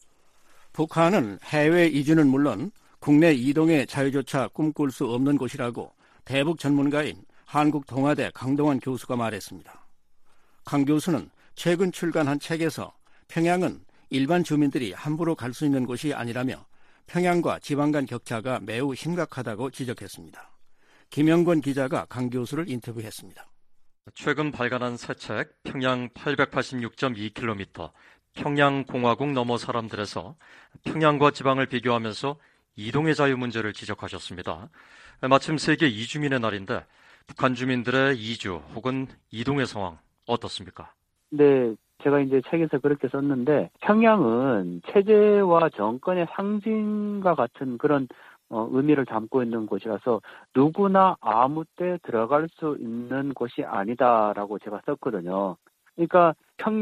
북한은 해외 이주는 물론 국내 이동의 자유조차 꿈꿀 수 없는 곳이라고 대북 전문가인 한국동아대 강동원 교수가 말했습니다. 강 교수는 최근 출간한 책에서 평양은 일반 주민들이 함부로 갈 수 있는 곳이 아니라며 평양과 지방 간 격차가 매우 심각하다고 지적했습니다. 김영권 기자가 강 교수를 인터뷰했습니다.
최근 발간한 새 책 평양 팔백팔십육 점 이 킬로미터 평양공화국 너머 사람들에서 평양과 지방을 비교하면서 이동의 자유 문제를 지적하셨습니다. 마침 세계 이주민의 날인데 북한 주민들의 이주 혹은 이동의 상황 어떻습니까?
네, 제가 이제 책에서 그렇게 썼는데 평양은 체제와 정권의 상징과 같은 그런 어, 의미를 담고 있는 곳이라서 누구나 아무 때 들어갈 수 있는 곳이 아니다라고 제가 썼거든요. 그러니까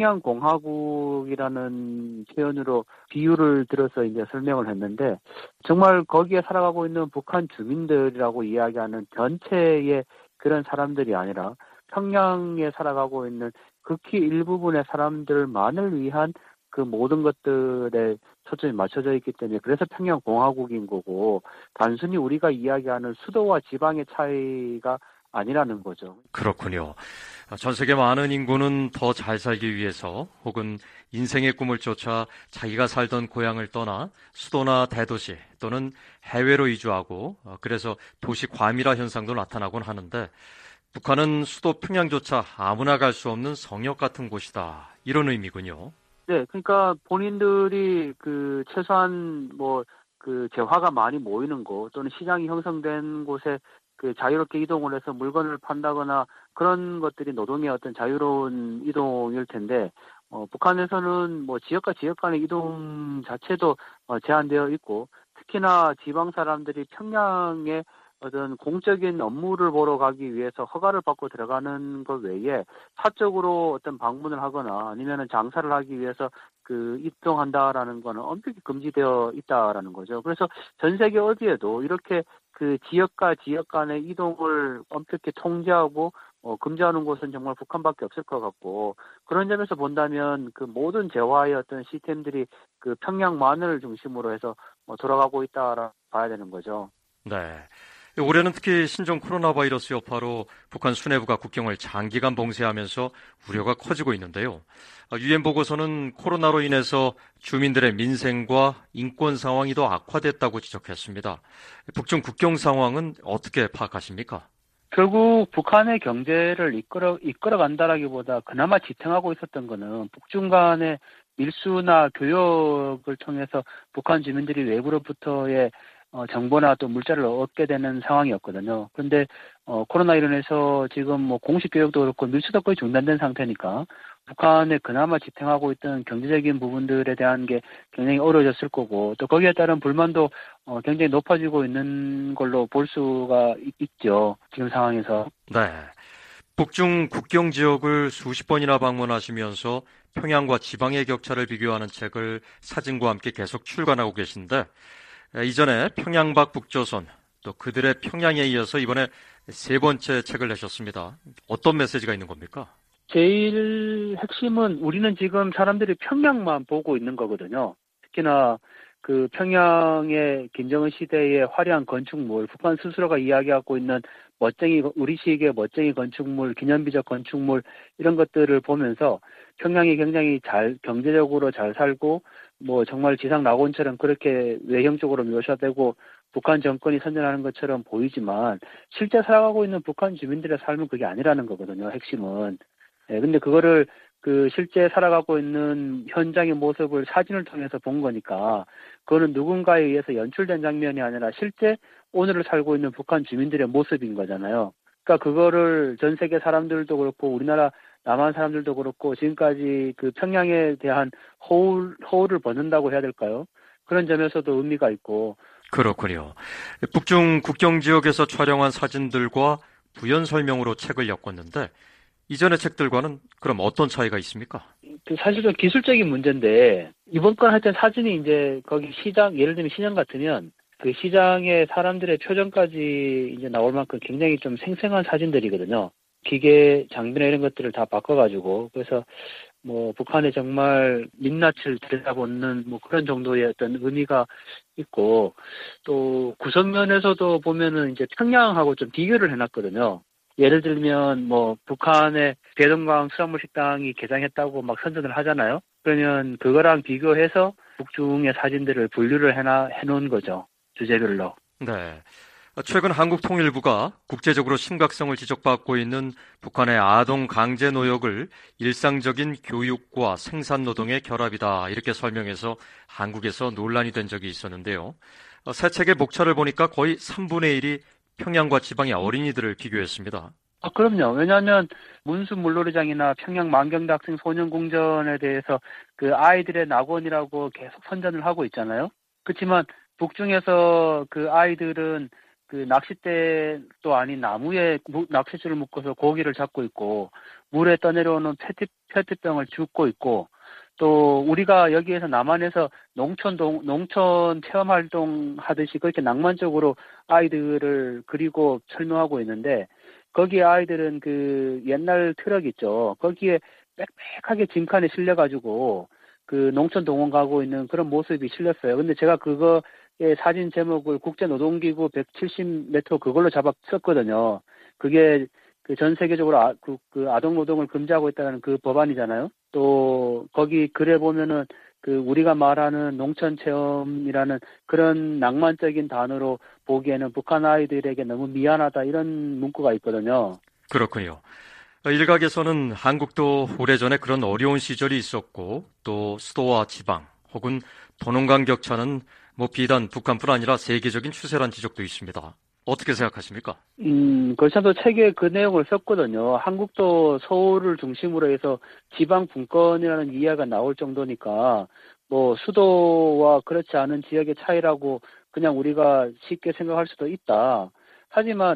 평양공화국이라는 표현으로 비유를 들어서 이제 설명을 했는데 정말 거기에 살아가고 있는 북한 주민들이라고 이야기하는 전체의 그런 사람들이 아니라 평양에 살아가고 있는 극히 일부분의 사람들만을 위한 그 모든 것들에 초점이 맞춰져 있기 때문에 그래서 평양공화국인 거고 단순히 우리가 이야기하는 수도와 지방의 차이가 아니라는 거죠.
그렇군요. 전 세계 많은 인구는 더 잘 살기 위해서 혹은 인생의 꿈을 쫓아 자기가 살던 고향을 떠나 수도나 대도시 또는 해외로 이주하고 그래서 도시 과밀화 현상도 나타나곤 하는데 북한은 수도 평양조차 아무나 갈 수 없는 성역 같은 곳이다. 이런 의미군요.
네, 그러니까 본인들이 그 최소한 뭐 그 재화가 많이 모이는 곳 또는 시장이 형성된 곳에 그 자유롭게 이동을 해서 물건을 판다거나 그런 것들이 노동의 어떤 자유로운 이동일 텐데 어, 북한에서는 뭐 지역과 지역 간의 이동 자체도 어, 제한되어 있고 특히나 지방 사람들이 평양에 어떤 공적인 업무를 보러 가기 위해서 허가를 받고 들어가는 것 외에 사적으로 어떤 방문을 하거나 아니면은 장사를 하기 위해서 그 이동한다라는 거는 엄격히 금지되어 있다라는 거죠. 그래서 전 세계 어디에도 이렇게 그 지역과 지역 간의 이동을 엄격히 통제하고 어, 금지하는 곳은 정말 북한밖에 없을 것 같고 그런 점에서 본다면 그 모든 재화의 어떤 시스템들이 그 평양만을 중심으로 해서 어, 돌아가고 있다라 봐야 되는 거죠.
네. 올해는 특히 신종 코로나 바이러스 여파로 북한 수뇌부가 국경을 장기간 봉쇄하면서 우려가 커지고 있는데요. 유엔 보고서는 코로나로 인해서 주민들의 민생과 인권 상황이 더 악화됐다고 지적했습니다. 북중 국경 상황은 어떻게 파악하십니까?
결국 북한의 경제를 이끌어, 이끌어간다라기보다 그나마 지탱하고 있었던 거는 북중 간의 밀수나 교역을 통해서 북한 주민들이 외부로부터의 어, 정보나 또 물자를 얻게 되는 상황이었거든요. 그런데 어, 코로나로 인해서 지금 뭐 공식 교역도 그렇고 밀수도 거의 중단된 상태니까 북한에 그나마 지탱하고 있던 경제적인 부분들에 대한 게 굉장히 어려워졌을 거고 또 거기에 따른 불만도 어, 굉장히 높아지고 있는 걸로 볼 수가 있, 있죠. 지금 상황에서.
네. 북중 국경 지역을 수십 번이나 방문하시면서 평양과 지방의 격차를 비교하는 책을 사진과 함께 계속 출간하고 계신데 이전에 평양 밖 북조선 또 그들의 평양에 이어서 이번에 세 번째 책을 내셨습니다. 어떤 메시지가 있는 겁니까?
제일 핵심은 우리는 지금 사람들이 평양만 보고 있는 거거든요. 특히나 그 평양의 김정은 시대의 화려한 건축물, 북한 스스로가 이야기하고 있는 멋쟁이, 우리식의 멋쟁이 건축물, 기념비적 건축물 이런 것들을 보면서 평양이 굉장히 잘 경제적으로 잘 살고 뭐 정말 지상 낙원처럼 그렇게 외형적으로 묘사되고 북한 정권이 선전하는 것처럼 보이지만 실제 살아가고 있는 북한 주민들의 삶은 그게 아니라는 거거든요. 핵심은. 예, 근데 그거를 그 실제 살아가고 있는 현장의 모습을 사진을 통해서 본 거니까 그거는 누군가에 의해서 연출된 장면이 아니라 실제 오늘을 살고 있는 북한 주민들의 모습인 거잖아요. 그러니까 그거를 전 세계 사람들도 그렇고 우리나라 남한 사람들도 그렇고 지금까지 그 평양에 대한 허울, 허울을 벗는다고 해야 될까요? 그런 점에서도 의미가 있고.
그렇군요. 북중 국경 지역에서 촬영한 사진들과 부연 설명으로 책을 엮었는데 이전의 책들과는 그럼 어떤 차이가 있습니까?
그 사실 좀 기술적인 문제인데 이번 건 하여튼 사진이 이제 거기 시장 예를 들면 시장 같으면 그 시장에 사람들의 표정까지 이제 나올 만큼 굉장히 좀 생생한 사진들이거든요. 기계 장비나 이런 것들을 다 바꿔가지고 그래서 뭐 북한에 정말 민낯을 들여다보는 뭐 그런 정도의 어떤 의미가 있고 또 구성면에서도 보면은 이제 평양하고 좀 비교를 해놨거든요. 예를 들면 뭐 북한의 대동강 수산물 식당이 개장했다고 막 선전을 하잖아요. 그러면 그거랑 비교해서 북중의 사진들을 분류를 해놔 해놓은 거죠. 주제별로.
네. 최근 한국통일부가 국제적으로 심각성을 지적받고 있는 북한의 아동 강제 노역을 일상적인 교육과 생산 노동의 결합이다 이렇게 설명해서 한국에서 논란이 된 적이 있었는데요. 새 책의 목차를 보니까 거의 삼분의 일이 평양과 지방의 어린이들을 비교했습니다.
아, 그럼요. 왜냐하면 문수 물놀이장이나 평양 만경대학생 소년궁전에 대해서 그 아이들의 낙원이라고 계속 선전을 하고 있잖아요. 그렇지만 북중에서 그 아이들은 그 낚싯대도 아닌 나무에 낚싯줄을 묶어서 고기를 잡고 있고 물에 떠내려오는 페트, 페트병을 줍고 있고 또 우리가 여기에서 남한에서 농촌 동, 농촌 체험 활동 하듯이 그렇게 낭만적으로 아이들을 그리고 설명하고 있는데 거기에 아이들은 그 옛날 트럭 있죠. 거기에 빽빽하게 짐칸에 실려가지고 그 농촌 동원 가고 있는 그런 모습이 실렸어요. 근데 제가 그거 사진 제목을 국제노동기구 백칠십 미터 그걸로 잡아 썼거든요. 그게 그 전 세계적으로 아, 그, 그 아동 노동을 금지하고 있다는 그 법안이잖아요. 또 거기 글에 보면은 그 우리가 말하는 농촌 체험이라는 그런 낭만적인 단어로 보기에는 북한 아이들에게 너무 미안하다 이런 문구가 있거든요.
그렇군요. 일각에서는 한국도 오래전에 그런 어려운 시절이 있었고 또 수도와 지방 혹은 도농간 격차는 뭐 비단 북한뿐 아니라 세계적인 추세란 지적도 있습니다. 어떻게 생각하십니까?
음, 걸찬도 책에 그 내용을 썼거든요. 한국도 서울을 중심으로 해서 지방 분권이라는 이야기가 나올 정도니까 뭐 수도와 그렇지 않은 지역의 차이라고 그냥 우리가 쉽게 생각할 수도 있다. 하지만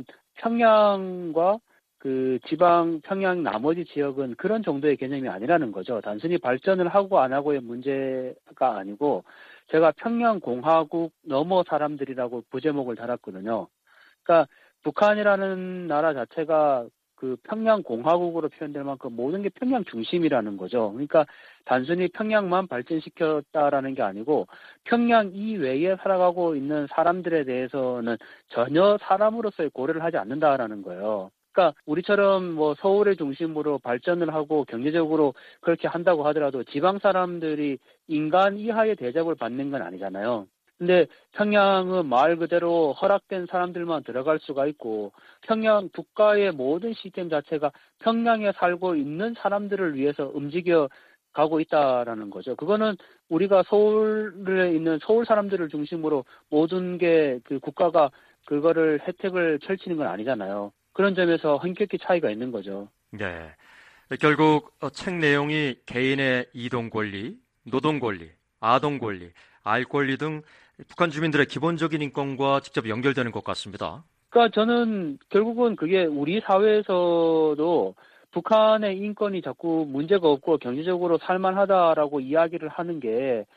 평양과 그 지방 평양 나머지 지역은 그런 정도의 개념이 아니라는 거죠. 단순히 발전을 하고 안 하고의 문제가 아니고 제가 평양공화국 너머 사람들이라고 부제목을 달았거든요. 그러니까 북한이라는 나라 자체가 그 평양공화국으로 표현될 만큼 모든 게 평양 중심이라는 거죠. 그러니까 단순히 평양만 발전시켰다라는 게 아니고 평양 이외에 살아가고 있는 사람들에 대해서는 전혀 사람으로서의 고려를 하지 않는다라는 거예요. 그러니까 우리처럼 뭐 서울을 중심으로 발전을 하고 경제적으로 그렇게 한다고 하더라도 지방 사람들이 인간 이하의 대접을 받는 건 아니잖아요. 근데 평양은 말 그대로 허락된 사람들만 들어갈 수가 있고 평양 국가의 모든 시스템 자체가 평양에 살고 있는 사람들을 위해서 움직여 가고 있다라는 거죠. 그거는 우리가 서울에 있는 서울 사람들을 중심으로 모든 게 그 국가가 그거를 혜택을 펼치는 건 아니잖아요. 그런 점에서 현격히 차이가 있는 거죠.
네. 결국 책 내용이 개인의 이동 권리, 노동 권리, 아동 권리, 알 권리 등 북한 주민들의 기본적인 인권과 직접 연결되는 것 같습니다.
그러니까 저는 결국은 그게 우리 사회에서도 북한의 인권이 자꾸 문제가 없고 경제적으로 살만하다라고 이야기를 하는 게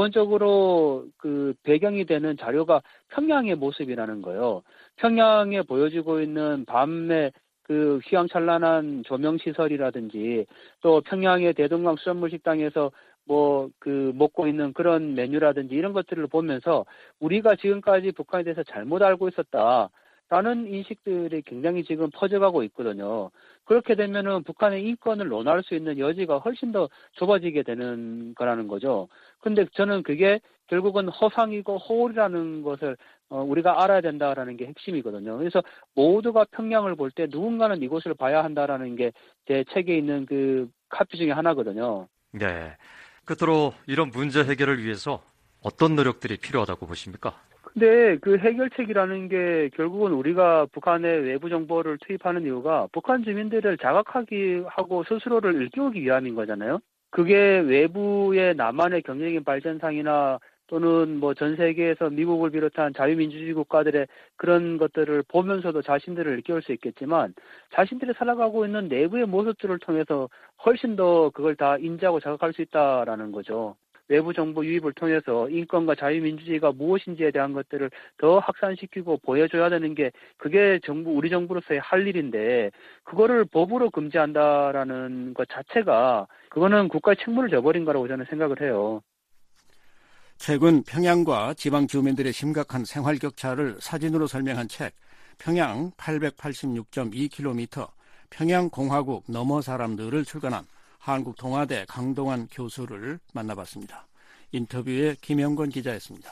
기본적으로 그 배경이 되는 자료가 평양의 모습이라는 거예요. 평양에 보여지고 있는 밤에 그 휘황찬란한 조명시설이라든지 또 평양의 대동강 수산물 식당에서 뭐 그 먹고 있는 그런 메뉴라든지 이런 것들을 보면서 우리가 지금까지 북한에 대해서 잘못 알고 있었다라는 인식들이 굉장히 지금 퍼져가고 있거든요. 그렇게 되면은 북한의 인권을 논할 수 있는 여지가 훨씬 더 좁아지게 되는 거라는 거죠. 근데 저는 그게 결국은 허상이고 허울이라는 것을 어, 우리가 알아야 된다라는 게 핵심이거든요. 그래서 모두가 평양을 볼 때 누군가는 이곳을 봐야 한다라는 게 제 책에 있는 그 카피 중에 하나거든요.
네. 끝으로 이런 문제 해결을 위해서 어떤 노력들이 필요하다고 보십니까?
근데 그 해결책이라는 게 결국은 우리가 북한의 외부 정보를 투입하는 이유가 북한 주민들을 자각하기 하고 스스로를 일깨우기 위함인 거잖아요. 그게 외부의 남한의 경제적인 발전상이나 또는 뭐 전 세계에서 미국을 비롯한 자유민주주의 국가들의 그런 것들을 보면서도 자신들을 일깨울 수 있겠지만 자신들이 살아가고 있는 내부의 모습들을 통해서 훨씬 더 그걸 다 인지하고 자각할 수 있다라는 거죠. 외부 정보 유입을 통해서 인권과 자유민주주의가 무엇인지에 대한 것들을 더 확산시키고 보여줘야 되는 게 그게 정부 우리 정부로서의 할 일인데 그거를 법으로 금지한다라는 것 자체가 그거는 국가의 책무를 져버린 거라고 저는 생각을 해요.
최근 평양과 지방 주민들의 심각한 생활 격차를 사진으로 설명한 책 평양 팔백팔십육 점 이 킬로미터 평양공화국 너머 사람들을 출간한 한국동아대 강동환 교수를 만나봤습니다. 인터뷰에 김영건 기자였습니다.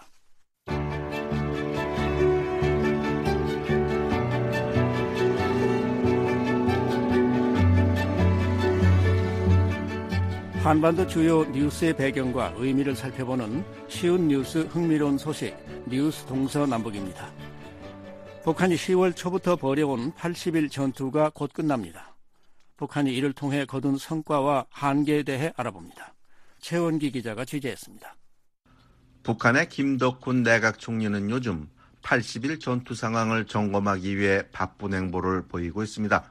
한반도 주요 뉴스의 배경과 의미를 살펴보는 쉬운 뉴스 흥미로운 소식 뉴스 동서남북입니다. 북한이 시월 초부터 벌여온 팔십 일 전투가 곧 끝납니다. 북한이 이를 통해 거둔 성과와 한계에 대해 알아봅니다. 최원기 기자가 취재했습니다.
북한의 김덕훈 내각 총리는 요즘 팔십 일 전투 상황을 점검하기 위해 바쁜 행보를 보이고 있습니다.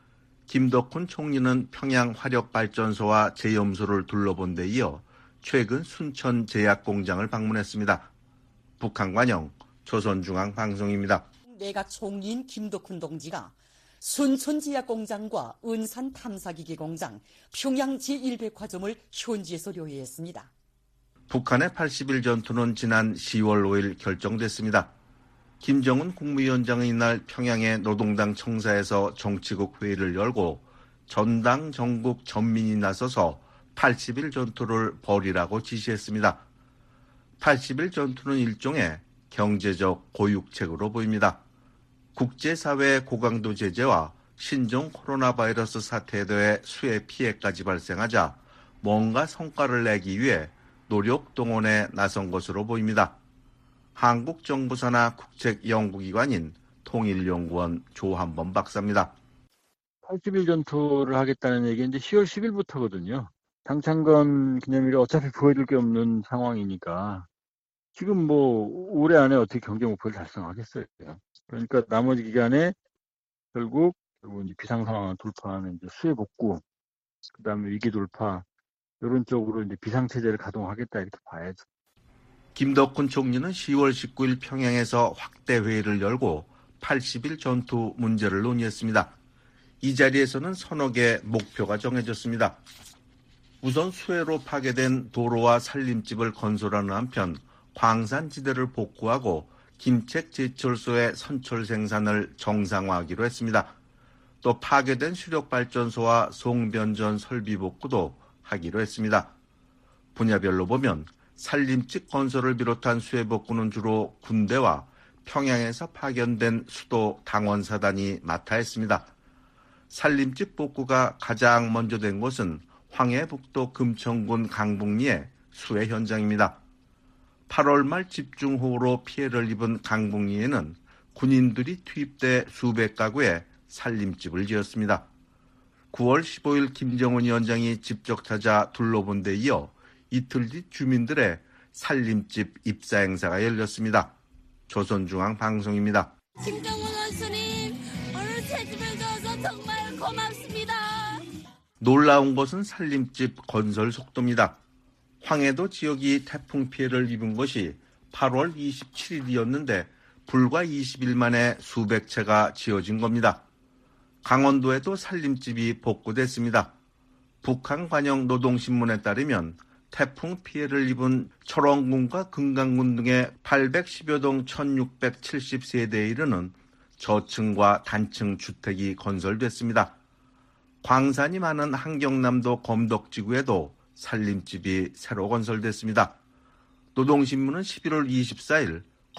김덕훈 총리는 평양 화력발전소와 제염소를 둘러본 데 이어 최근 순천 제약공장을 방문했습니다. 북한관영 조선중앙방송입니다.
내각 총리인 김덕훈 동지가 순천 제약공장과 은산 탐사기계 공장, 평양 제일 백화점을 현지에서 료해했습니다.
북한의 팔십 일 전투는 지난 시월 오일 결정됐습니다. 김정은 국무위원장은 이날 평양의 노동당 청사에서 정치국 회의를 열고 전당 전국 전민이 나서서 팔십 일 전투를 벌이라고 지시했습니다. 팔십 일 전투는 일종의 경제적 고육책으로 보입니다. 국제사회의 고강도 제재와 신종 코로나 바이러스 사태에 대해 수해 피해까지 발생하자 뭔가 성과를 내기 위해 노력 동원에 나선 것으로 보입니다. 한국 정부 산하 국책 연구기관인 통일연구원 조한범 박사입니다.
팔십 일 전투를 하겠다는 얘기는 이제 시월 십일부터거든요. 당창건 기념일에 어차피 보여줄 게 없는 상황이니까 지금 뭐 올해 안에 어떻게 경제 목표를 달성하겠어요. 그러니까 나머지 기간에 결국 이제 비상 상황을 돌파하는 이제 수해 복구, 그다음에 위기 돌파 이런 쪽으로 이제 비상 체제를 가동하겠다 이렇게 봐야죠.
김덕훈 총리는 시월 십구일 평양에서 확대 회의를 열고 팔십 일 전투 문제를 논의했습니다. 이 자리에서는 서너 개 목표가 정해졌습니다. 우선 수해로 파괴된 도로와 산림집을 건설하는 한편 광산지대를 복구하고 김책 제철소의 선철 생산을 정상화하기로 했습니다. 또 파괴된 수력발전소와 송변전 설비 복구도 하기로 했습니다. 분야별로 보면 산림집 건설을 비롯한 수해 복구는 주로 군대와 평양에서 파견된 수도 당원사단이 맡아 했습니다. 산림집 복구가 가장 먼저 된 곳은 황해북도 금천군 강북리의 수해 현장입니다. 팔월 말 집중호우로 피해를 입은 강북리에는 군인들이 투입돼 수백 가구에 산림집을 지었습니다. 구월 십오일 김정은 위원장이 직접 찾아 둘러본 데 이어 이틀 뒤 주민들의 산림집 입사 행사가 열렸습니다. 조선중앙방송입니다.
김정은 원수님, 오늘 새 집을 줘서 정말 고맙습니다.
놀라운 것은 산림집 건설 속도입니다. 황해도 지역이 태풍 피해를 입은 것이 팔월 이십칠일이었는데 불과 이십 일 만에 수백 채가 지어진 겁니다. 강원도에도 산림집이 복구됐습니다. 북한 관영 노동신문에 따르면 태풍 피해를 입은 철원군과 금강군 등의 팔백십여 동 천육백칠십 세대에 이르는 저층과 단층 주택이 건설됐습니다. 광산이 많은 한경남도 검덕지구에도 산림집이 새로 건설됐습니다. 노동신문은 십일월 이십사일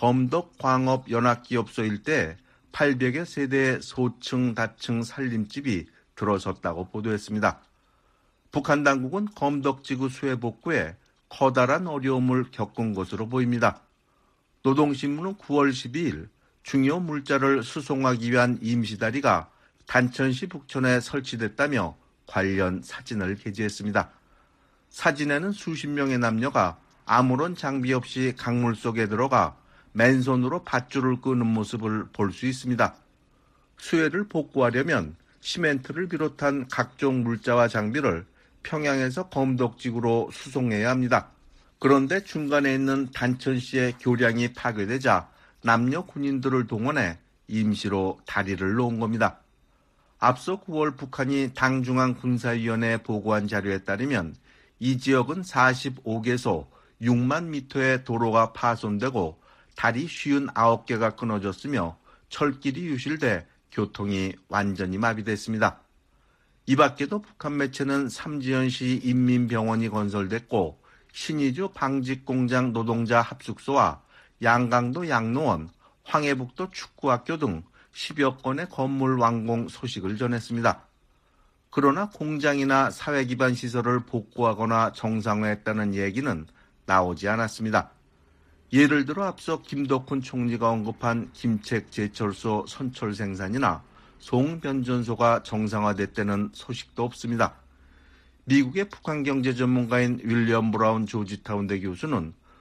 검덕광업연합기업소 일대에 팔백여 세대의 소층, 다층 산림집이 들어섰다고 보도했습니다. 북한 당국은 검덕지구 수해 복구에 커다란 어려움을 겪은 것으로 보입니다. 노동신문은 구월 십이일 중요 물자를 수송하기 위한 임시다리가 단천시 북천에 설치됐다며 관련 사진을 게재했습니다. 사진에는 수십 명의 남녀가 아무런 장비 없이 강물 속에 들어가 맨손으로 밧줄을 끄는 모습을 볼 수 있습니다. 수해를 복구하려면 시멘트를 비롯한 각종 물자와 장비를 평양에서 검덕지구로 수송해야 합니다. 그런데 중간에 있는 단천시의 교량이 파괴되자 남녀 군인들을 동원해 임시로 다리를 놓은 겁니다. 앞서 구월 북한이 당중앙군사위원회에 보고한 자료에 따르면 이 지역은 사십오 개소 육만 미터의 도로가 파손되고 다리 오십구 개가 끊어졌으며 철길이 유실돼 교통이 완전히 마비됐습니다. 이 밖에도 북한 매체는 삼지연시 인민병원이 건설됐고 신의주 방직공장 노동자 합숙소와 양강도 양로원, 황해북도 축구학교 등 십여 건의 건물 완공 소식을 전했습니다. 그러나 공장이나 사회기반 시설을 복구하거나 정상화했다는 얘기는 나오지 않았습니다. 예를 들어 앞서 김덕훈 총리가 언급한 김책 제철소 선철 생산이나 송변전소가 정상화됐다는 소식도 없습니다. 미국의 북한 경제 전문가인 윌리엄 브라운 조지타운대 교수는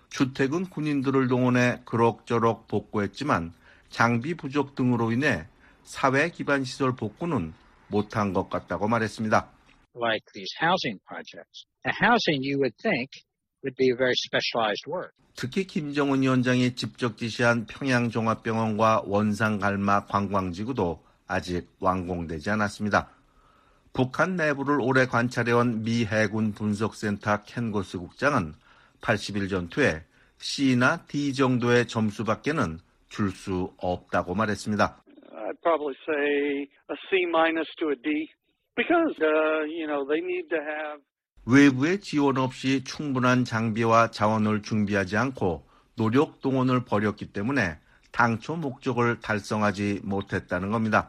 주택은 군인들을 동원해 그럭저럭 복구했지만 장비 부족 등으로 인해 사회 기반 시설 복구는 못한 것 같다고 말했습니다.
Like these housing projects. The housing you would think would be a very specialized work.
특히 김정은 위원장이 직접 지시한 평양종합병원과 원산갈마 관광지구도 아직 완공되지 않았습니다. 북한 내부를 오래 관찰해온 미 해군 분석센터 켄 고스 국장은 팔십 일 전투에 C나 D 정도의 점수밖에는 줄 수 없다고 말했습니다.
I'd probably say a C minus to a D because uh, you know they need to have
외부의 지원 없이 충분한 장비와 자원을 준비하지 않고 노력 동원을 벌였기 때문에 당초 목적을 달성하지 못했다는 겁니다.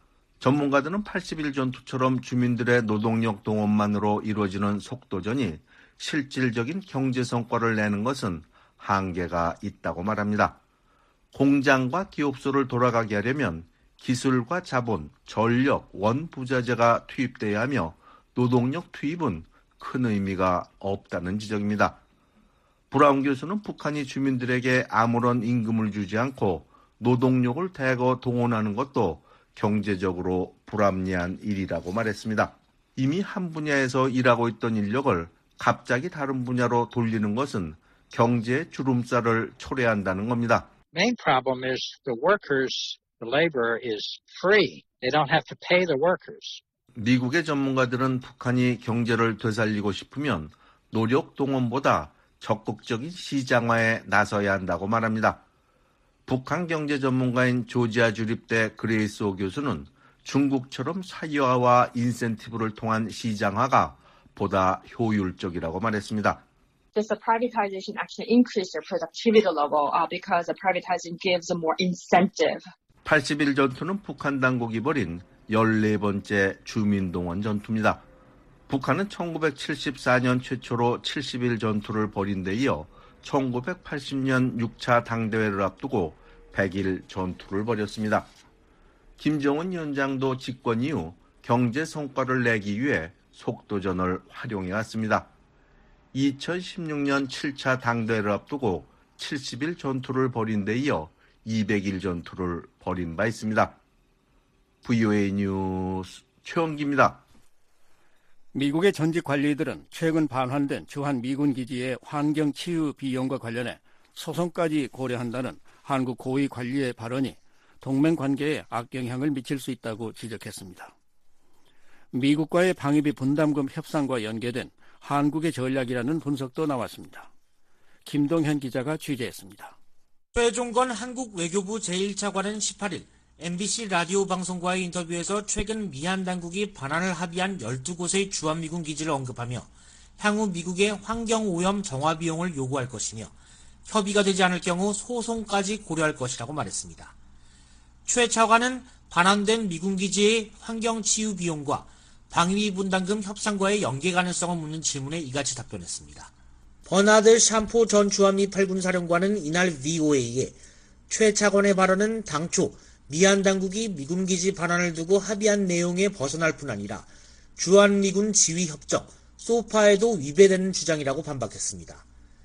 전문가들은 팔십 일 전투처럼 주민들의 노동력 동원만으로 이루어지는 속도전이 실질적인 경제 성과를 내는 것은 한계가 있다고 말합니다. 공장과 기업소를 돌아가게 하려면 기술과 자본, 전력, 원부자재가 투입돼야 하며 노동력 투입은 큰 의미가 없다는 지적입니다. 브라운 교수는 북한이 주민들에게 아무런 임금을 주지 않고 노동력을 대거 동원하는 것도 경제적으로 불합리한 일이라고 말했습니다. 이미 한 분야에서 일하고 있던 인력을 갑자기 다른 분야로 돌리는 것은 경제의 주름살을 초래한다는 겁니다.
Main problem is the workers, the labor is free. They don't have to pay the workers.
미국의 전문가들은 북한이 경제를 되살리고 싶으면 노력 동원보다 적극적인 시장화에 나서야 한다고 말합니다. 북한 경제 전문가인 조지아 주립대 그레이스 오 교수는 중국처럼 사유화와 인센티브를 통한 시장화가 보다 효율적이라고 말했습니다.
Does the privatization actually increase their productivity level uh, because the privatizing gives a more incentive?
팔십 일 전투는 북한 당국이 벌인 열네 번째 주민동원 전투입니다. 북한은 천구백칠십사 년 최초로 칠십 일 전투를 벌인 데 이어 천구백팔십 년 육 차 당대회를 앞두고 백 일 전투를 벌였습니다. 김정은 위원장도 집권 이후 경제 성과를 내기 위해 속도전을 활용해왔습니다. 이천십육 년 칠 차 당대회를 앞두고 칠십 일 전투를 벌인 데 이어 이백 일 전투를 벌인 바 있습니다. 브이오에이 뉴스 최원기입니다.
미국의 전직 관리들은 최근 반환된 주한 미군 기지의 환경 치유 비용과 관련해 소송까지 고려한다는 한국 고위 관리의 발언이 동맹 관계에 악영향을 미칠 수 있다고 지적했습니다. 미국과의 방위비 분담금 협상과 연계된 한국의 전략이라는 분석도 나왔습니다. 김동현 기자가 취재했습니다.
최종건 한국 외교부 제일 차관은 십팔 일 엠비씨 라디오 방송과의 인터뷰에서 최근 미한 당국이 반환을 합의한 열두 곳의 주한미군 기지를 언급하며 향후 미국의 환경오염 정화 비용을 요구할 것이며 협의가 되지 않을 경우 소송까지 고려할 것이라고 말했습니다. 최 차관은 반환된 미군 기지의 환경치유 비용과 방위비 분담금 협상과의 연계 가능성을 묻는 질문에 이같이 답변했습니다. 버나드 샴포 전 주한미 팔군 사령관은 이날 브이오에이에 최 차관의 발언은 당초 미한 당국이 미군 기지 반환을 두고 합의한 내용에 벗어날 뿐 아니라 주한미군 지휘협정 소파에도 위배되는 주장이라고 반박했습니다.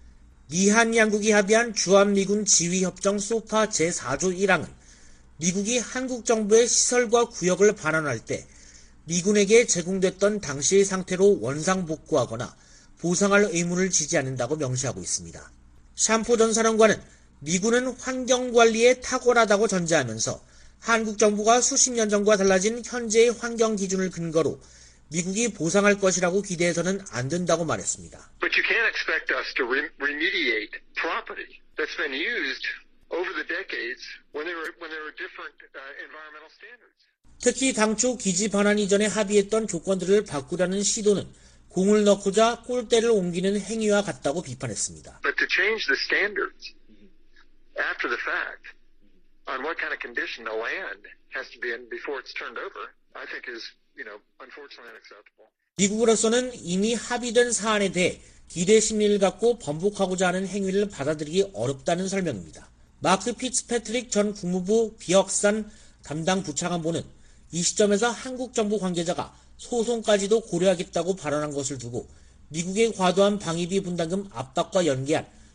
미한 양국이 합의한 주한미군 지휘협정 소파 제사 조 일 항은 미국이 한국 정부의 시설과 구역을 반환할 때 미군에게 제공됐던 당시의 상태로 원상복구하거나 보상할 의무를 지지 않는다고 명시하고 있습니다. 샴포 전 사령관은 미군은 환경관리에 탁월하다고 전제하면서 한국 정부가 수십 년 전과 달라진 현재의 환경 기준을 근거로 미국이 보상할 것이라고 기대해서는 안 된다고 말했습니다.
But you can't expect us to remediate property that's been used over the decades when there were when there were different uh, environmental standards.
특히 당초 기지 반환 이전에 합의했던 조건들을 바꾸려는 시도는 공을 넣고자 골대를 옮기는 행위와 같다고 비판했습니다.
But to change the standards after the fact on what kind of condition the land has to be in before it's turned over, I think is, you know, unfortunately unacceptable.
미국으로서는 이미 합의된 사안에 대해 기대 심리를 갖고 번복하고자 하는 행위를 받아들이기 어렵다는 설명입니다. 마크 피츠패트릭 전 국무부 비역산 담당 부차관보는 이 시점에서 한국 정부 관계자가 소송까지도 고려하겠다고 발언한 것을 두고 미국의 과도한 방위비 분담금 압박과 연계한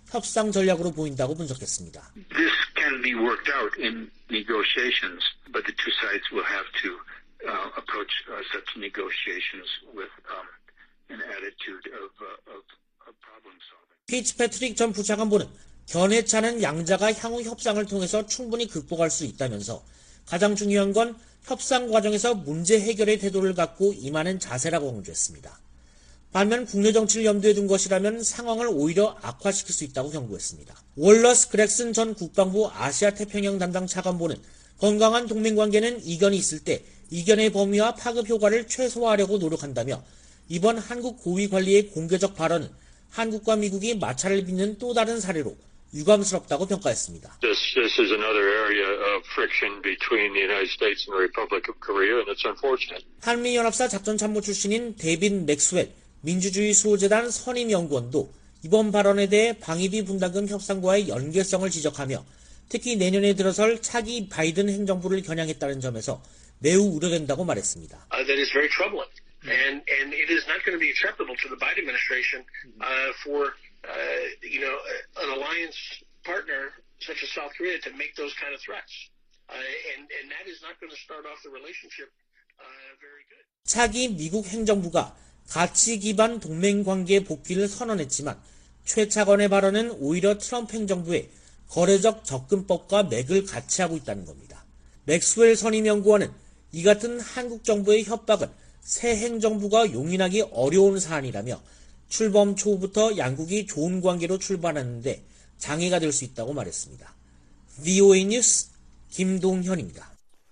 협상 전략으로 보인다고 분석했습니다.
This can be worked out in negotiations, but the two sides will have to uh, approach uh, such negotiations with um, an attitude of, uh, of, of problem solving.
피츠패트릭 전 부차관보는 견해차는 양자가 향후 협상을 통해서 충분히 극복할 수 있다면서 가장 중요한 건 협상 과정에서 문제 해결의 태도를 갖고 임하는 자세라고 강조했습니다. 반면 국내 정치를 염두에 둔 것이라면 상황을 오히려 악화시킬 수 있다고 경고했습니다. 월러스 그렉슨 전 국방부 아시아 태평양 담당 차관보는 건강한 동맹관계는 이견이 있을 때 이견의 범위와 파급 효과를 최소화하려고 노력한다며 이번 한국 고위 관리의 공개적 발언은 한국과 미국이 마찰을 빚는 또 다른 사례로 유감스럽다고 평가했습니다.
This, this is another area of friction between the United States and the Republic of Korea, and it's unfortunate.
한미연합사 작전참모 출신인 데이빗 맥스웰 민주주의 수호재단 선임연구원도 이번 발언에 대해 방위비 분담금 협상과의 연계성을 지적하며 특히 내년에 들어설 차기 바이든 행정부를 겨냥했다는 점에서 매우 우려된다고 말했습니다.
Uh, that is very troubling, and and it is not going to be acceptable to the Biden administration uh, for uh, you know an alliance partner such as South Korea to make those kind of threats, uh, and and that is not going to start off the relationship uh, very good.
차기 미국 행정부가 가치 기반 동맹 관계 복귀를 선언했지만 최 차관의 발언은 오히려 트럼프 행정부의 거래적 접근법과 맥을 같이 하고 있다는 겁니다. 맥스웰 선임연구원은 이 같은 한국 정부의 협박은 새 행정부가 용인하기 어려운 사안이라며 출범 초부터 양국이 좋은 관계로 출발하는데 장애가 될 수 있다고 말했습니다. 브이오에이 뉴스 김동현입니다.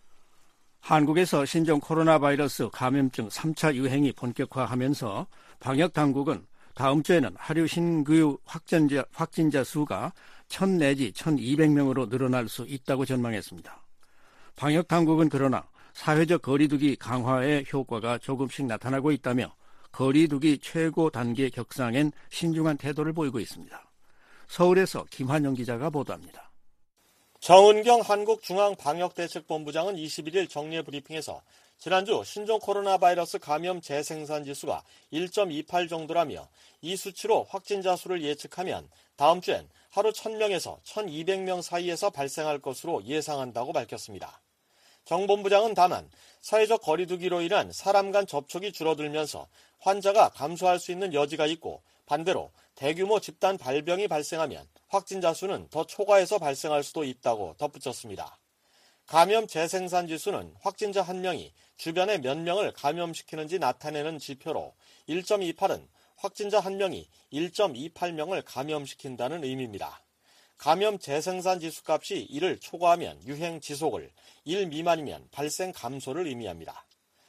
한국에서 신종 코로나 바이러스 감염증 삼 차 유행이 본격화하면서 방역당국은 다음 주에는 하루 신규 확진자, 확진자 수가 천 내지 천이백 명으로 늘어날 수 있다고 전망했습니다. 방역당국은 그러나 사회적 거리두기 강화의 효과가 조금씩 나타나고 있다며 거리두기 최고 단계 격상엔 신중한 태도를 보이고 있습니다. 서울에서 김환영 기자가 보도합니다.
정은경 한국중앙방역대책본부장은 이십일 일 정례 브리핑에서 지난주 신종 코로나 바이러스 감염 재생산 지수가 일 점 이팔 정도라며 이 수치로 확진자 수를 예측하면 다음 주엔 하루 천 명에서 천이백 명 사이에서 발생할 것으로 예상한다고 밝혔습니다. 정 본부장은 다만 사회적 거리두기로 인한 사람 간 접촉이 줄어들면서 환자가 감소할 수 있는 여지가 있고 반대로 대규모 집단 발병이 발생하면 확진자 수는 더 초과해서 발생할 수도 있다고 덧붙였습니다. 감염 재생산 지수는 확진자 한 명이 주변에 몇 명을 감염시키는지 나타내는 지표로 일 점 이팔은 확진자 한 명이 일 점 이팔 명을 감염시킨다는 의미입니다. 감염 재생산 지수 값이 일을 초과하면 유행 지속을, 일 미만이면 발생 감소를 의미합니다.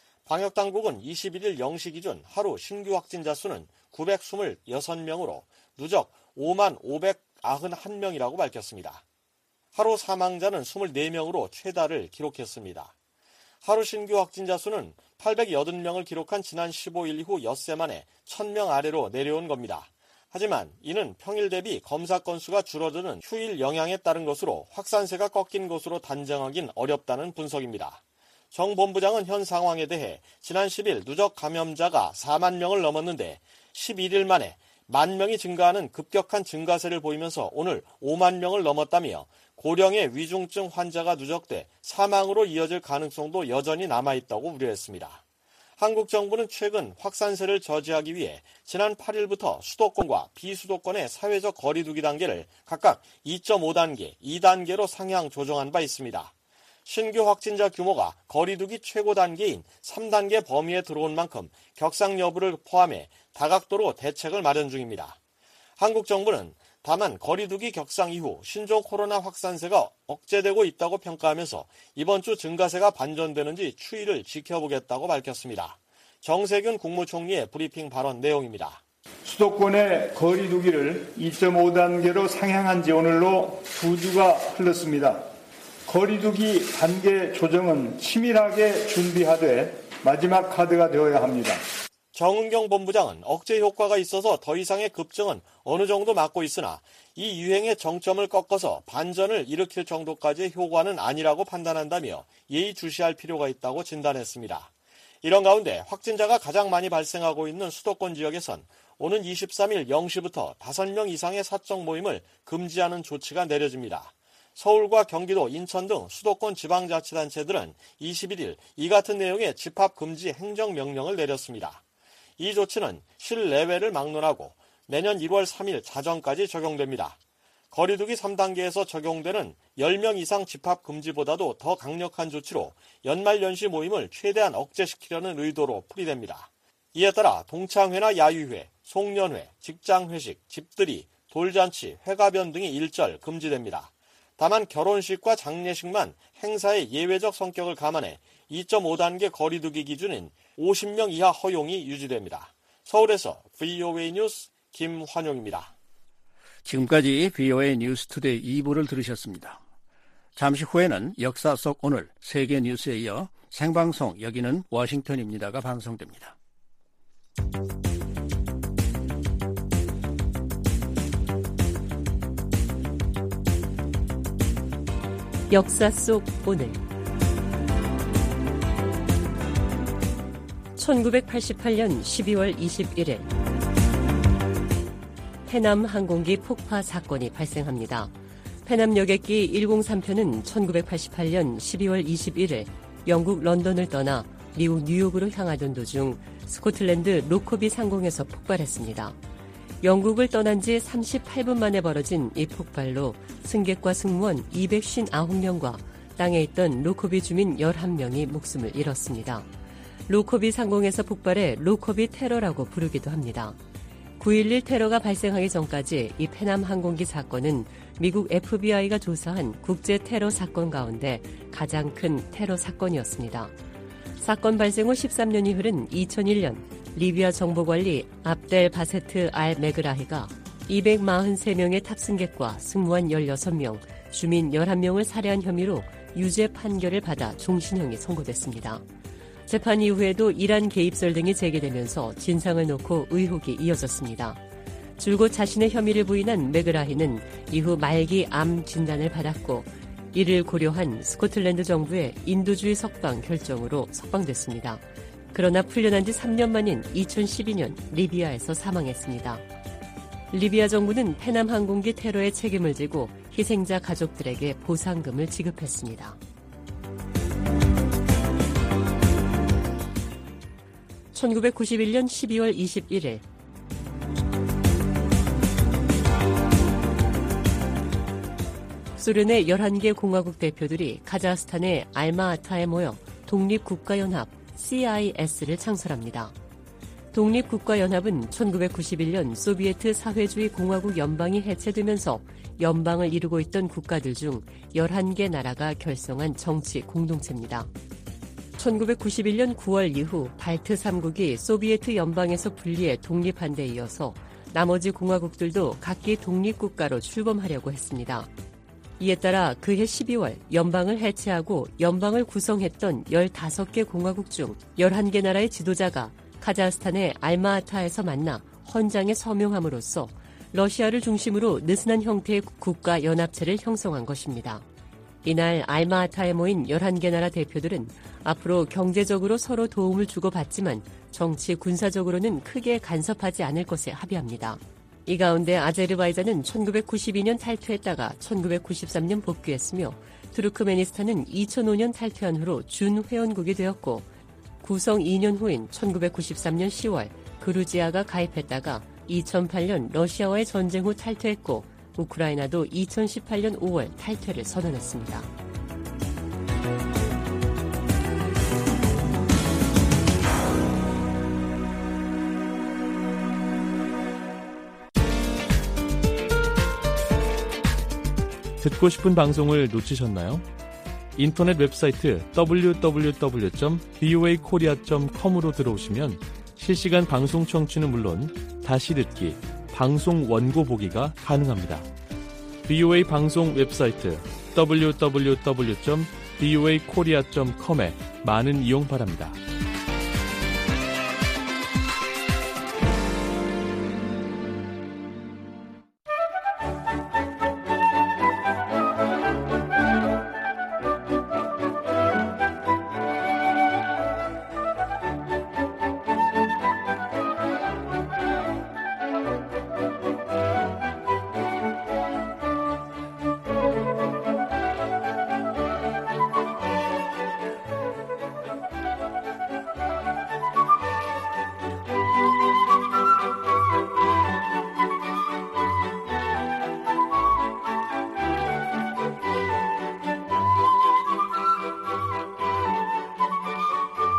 방역당국은 이십일 일 영 시 기준 하루 신규 확진자 수는 구백이십육 명으로 누적 오만 오백구십일 명이라고 밝혔습니다. 하루 사망자는 이십사 명으로 최다를 기록했습니다. 하루 신규 확진자 수는 팔백팔 명을 기록한 지난 십오 일 이후 엿새 만에 천 명 아래로 내려온 겁니다. 하지만 이는 평일 대비 검사 건수가 줄어드는 휴일 영향에 따른 것으로 확산세가 꺾인 것으로 단정하긴 어렵다는 분석입니다. 정 본부장은 현 상황에 대해 지난 십 일 누적 감염자가 사만 명을 넘었는데 십일 일 만에 만 명이 증가하는 급격한 증가세를 보이면서 오늘 오만 명을 넘었다며 고령의 위중증 환자가 누적돼 사망으로 이어질 가능성도 여전히 남아있다고 우려했습니다. 한국 정부는 최근 확산세를 저지하기 위해 지난 팔 일부터 수도권과 비수도권의 사회적 거리두기 단계를 각각 이 점 오 단계, 이 단계로 상향 조정한 바 있습니다. 신규 확진자 규모가 거리두기 최고 단계인 삼 단계 범위에 들어온 만큼 격상 여부를 포함해 다각도로 대책을 마련 중입니다. 한국 정부는 다만 거리두기 격상 이후 신종 코로나 확산세가 억제되고 있다고 평가하면서 이번 주 증가세가 반전되는지 추이를 지켜보겠다고 밝혔습니다. 정세균 국무총리의 브리핑 발언 내용입니다.
수도권의 거리두기를 이 점 오 단계로 상향한 지 오늘로 두 주가 흘렀습니다. 거리두기 단계 조정은 치밀하게 준비하되 마지막 카드가 되어야 합니다.
정은경 본부장은 억제 효과가 있어서 더 이상의 급증은 어느 정도 막고 있으나 이 유행의 정점을 꺾어서 반전을 일으킬 정도까지의 효과는 아니라고 판단한다며 예의주시할 필요가 있다고 진단했습니다. 이런 가운데 확진자가 가장 많이 발생하고 있는 수도권 지역에선 오는 이십삼일 영 시부터 다섯 명 이상의 사적 모임을 금지하는 조치가 내려집니다. 서울과 경기도, 인천 등 수도권 지방자치단체들은 이십일일 이 같은 내용의 집합금지 행정명령을 내렸습니다. 이 조치는 실내외를 막론하고 내년 일월 삼일 자정까지 적용됩니다. 거리두기 삼 단계에서 적용되는 열 명 이상 집합금지보다도 더 강력한 조치로 연말연시 모임을 최대한 억제시키려는 의도로 풀이됩니다. 이에 따라 동창회나 야유회, 송년회, 직장회식, 집들이, 돌잔치, 회가변 등이 일절 금지됩니다. 다만 결혼식과 장례식만 행사의 예외적 성격을 감안해 이 점 오 단계 거리두기 기준인 오십 명 이하 허용이 유지됩니다. 서울에서 브이오에이 뉴스 김환용입니다.
지금까지 브이오에이 뉴스투데이 이 부를 들으셨습니다. 잠시 후에는 역사 속 오늘 세계 뉴스에 이어 생방송 여기는 워싱턴입니다가 방송됩니다.
역사 속 오늘 천구백팔십팔년 십이월 이십일일 페남 항공기 폭파 사건이 발생합니다. 페남 여객기 일공삼 편은 천구백팔십팔년 십이월 이십일일 영국 런던을 떠나 미국 뉴욕으로 향하던 도중 스코틀랜드 로커비 상공에서 폭발했습니다. 영국을 떠난 지 삼십팔 분 만에 벌어진 이 폭발로 승객과 승무원 이백오십구 명과 땅에 있던 로커비 주민 열한 명이 목숨을 잃었습니다. 로커비 상공에서 폭발해 로커비 테러라고 부르기도 합니다. 구일일 테러가 발생하기 전까지 이 페남 항공기 사건은 미국 에프비아이가 조사한 국제 테러 사건 가운데 가장 큰 테러 사건이었습니다. 사건 발생 후 십삼 년이 흐른 이천일년 리비아 정보관리 압델 바세트 알 메그라히가 이백사십삼 명의 탑승객과 승무원 열여섯 명, 주민 열한 명을 살해한 혐의로 유죄 판결을 받아 종신형이 선고됐습니다. 재판 이후에도 이란 개입설 등이 제기되면서 진상을 놓고 의혹이 이어졌습니다. 줄곧 자신의 혐의를 부인한 메그라히는 이후 말기 암 진단을 받았고 이를 고려한 스코틀랜드 정부의 인도주의 석방 결정으로 석방됐습니다. 그러나 풀려난 지 삼 년 만인 이천십이년 리비아에서 사망했습니다. 리비아 정부는 페남 항공기 테러의 책임을 지고 희생자 가족들에게 보상금을 지급했습니다. 천구백구십일년 십이월 이십일일 소련의 열한 개 공화국 대표들이 카자흐스탄의 알마아타에 모여 독립국가연합 씨아이에스를 창설합니다. 독립국가연합은 천구백구십일년 소비에트 사회주의 공화국 연방이 해체되면서 연방을 이루고 있던 국가들 중 열한 개 나라가 결성한 정치 공동체입니다. 천구백구십일년 구월 이후 발트 삼 국이 소비에트 연방에서 분리해 독립한 데 이어서 나머지 공화국들도 각기 독립국가로 출범하려고 했습니다. 이에 따라 그해 십이월 연방을 해체하고 연방을 구성했던 열다섯 개 공화국 중 열한 개 나라의 지도자가 카자흐스탄의 알마아타에서 만나 헌장에 서명함으로써 러시아를 중심으로 느슨한 형태의 국가 연합체를 형성한 것입니다. 이날 알마아타에 모인 열한 개 나라 대표들은 앞으로 경제적으로 서로 도움을 주고받지만 정치 군사적으로는 크게 간섭하지 않을 것에 합의합니다. 이 가운데 아제르바이잔은 천구백구십이년 탈퇴했다가 천구백구십삼년 복귀했으며 투르크메니스탄은 이천오년 탈퇴한 후로 준회원국이 되었고 구성 이 년 후인 천구백구십삼년 시월 그루지아가 가입했다가 이천팔년 러시아와의 전쟁 후 탈퇴했고 우크라이나도 이천십팔년 오월 탈퇴를 선언했습니다.
듣고 싶은 방송을 놓치셨나요? 인터넷 웹사이트 더블유 더블유 더블유 점 브이오에이 코리아 점 컴으로 들어오시면 실시간 방송 청취는 물론 다시 듣기, 방송 원고 보기가 가능합니다. 브이오에이 방송 웹사이트 더블유 더블유 더블유 점 브이오에이 코리아 점 컴에 많은 이용 바랍니다.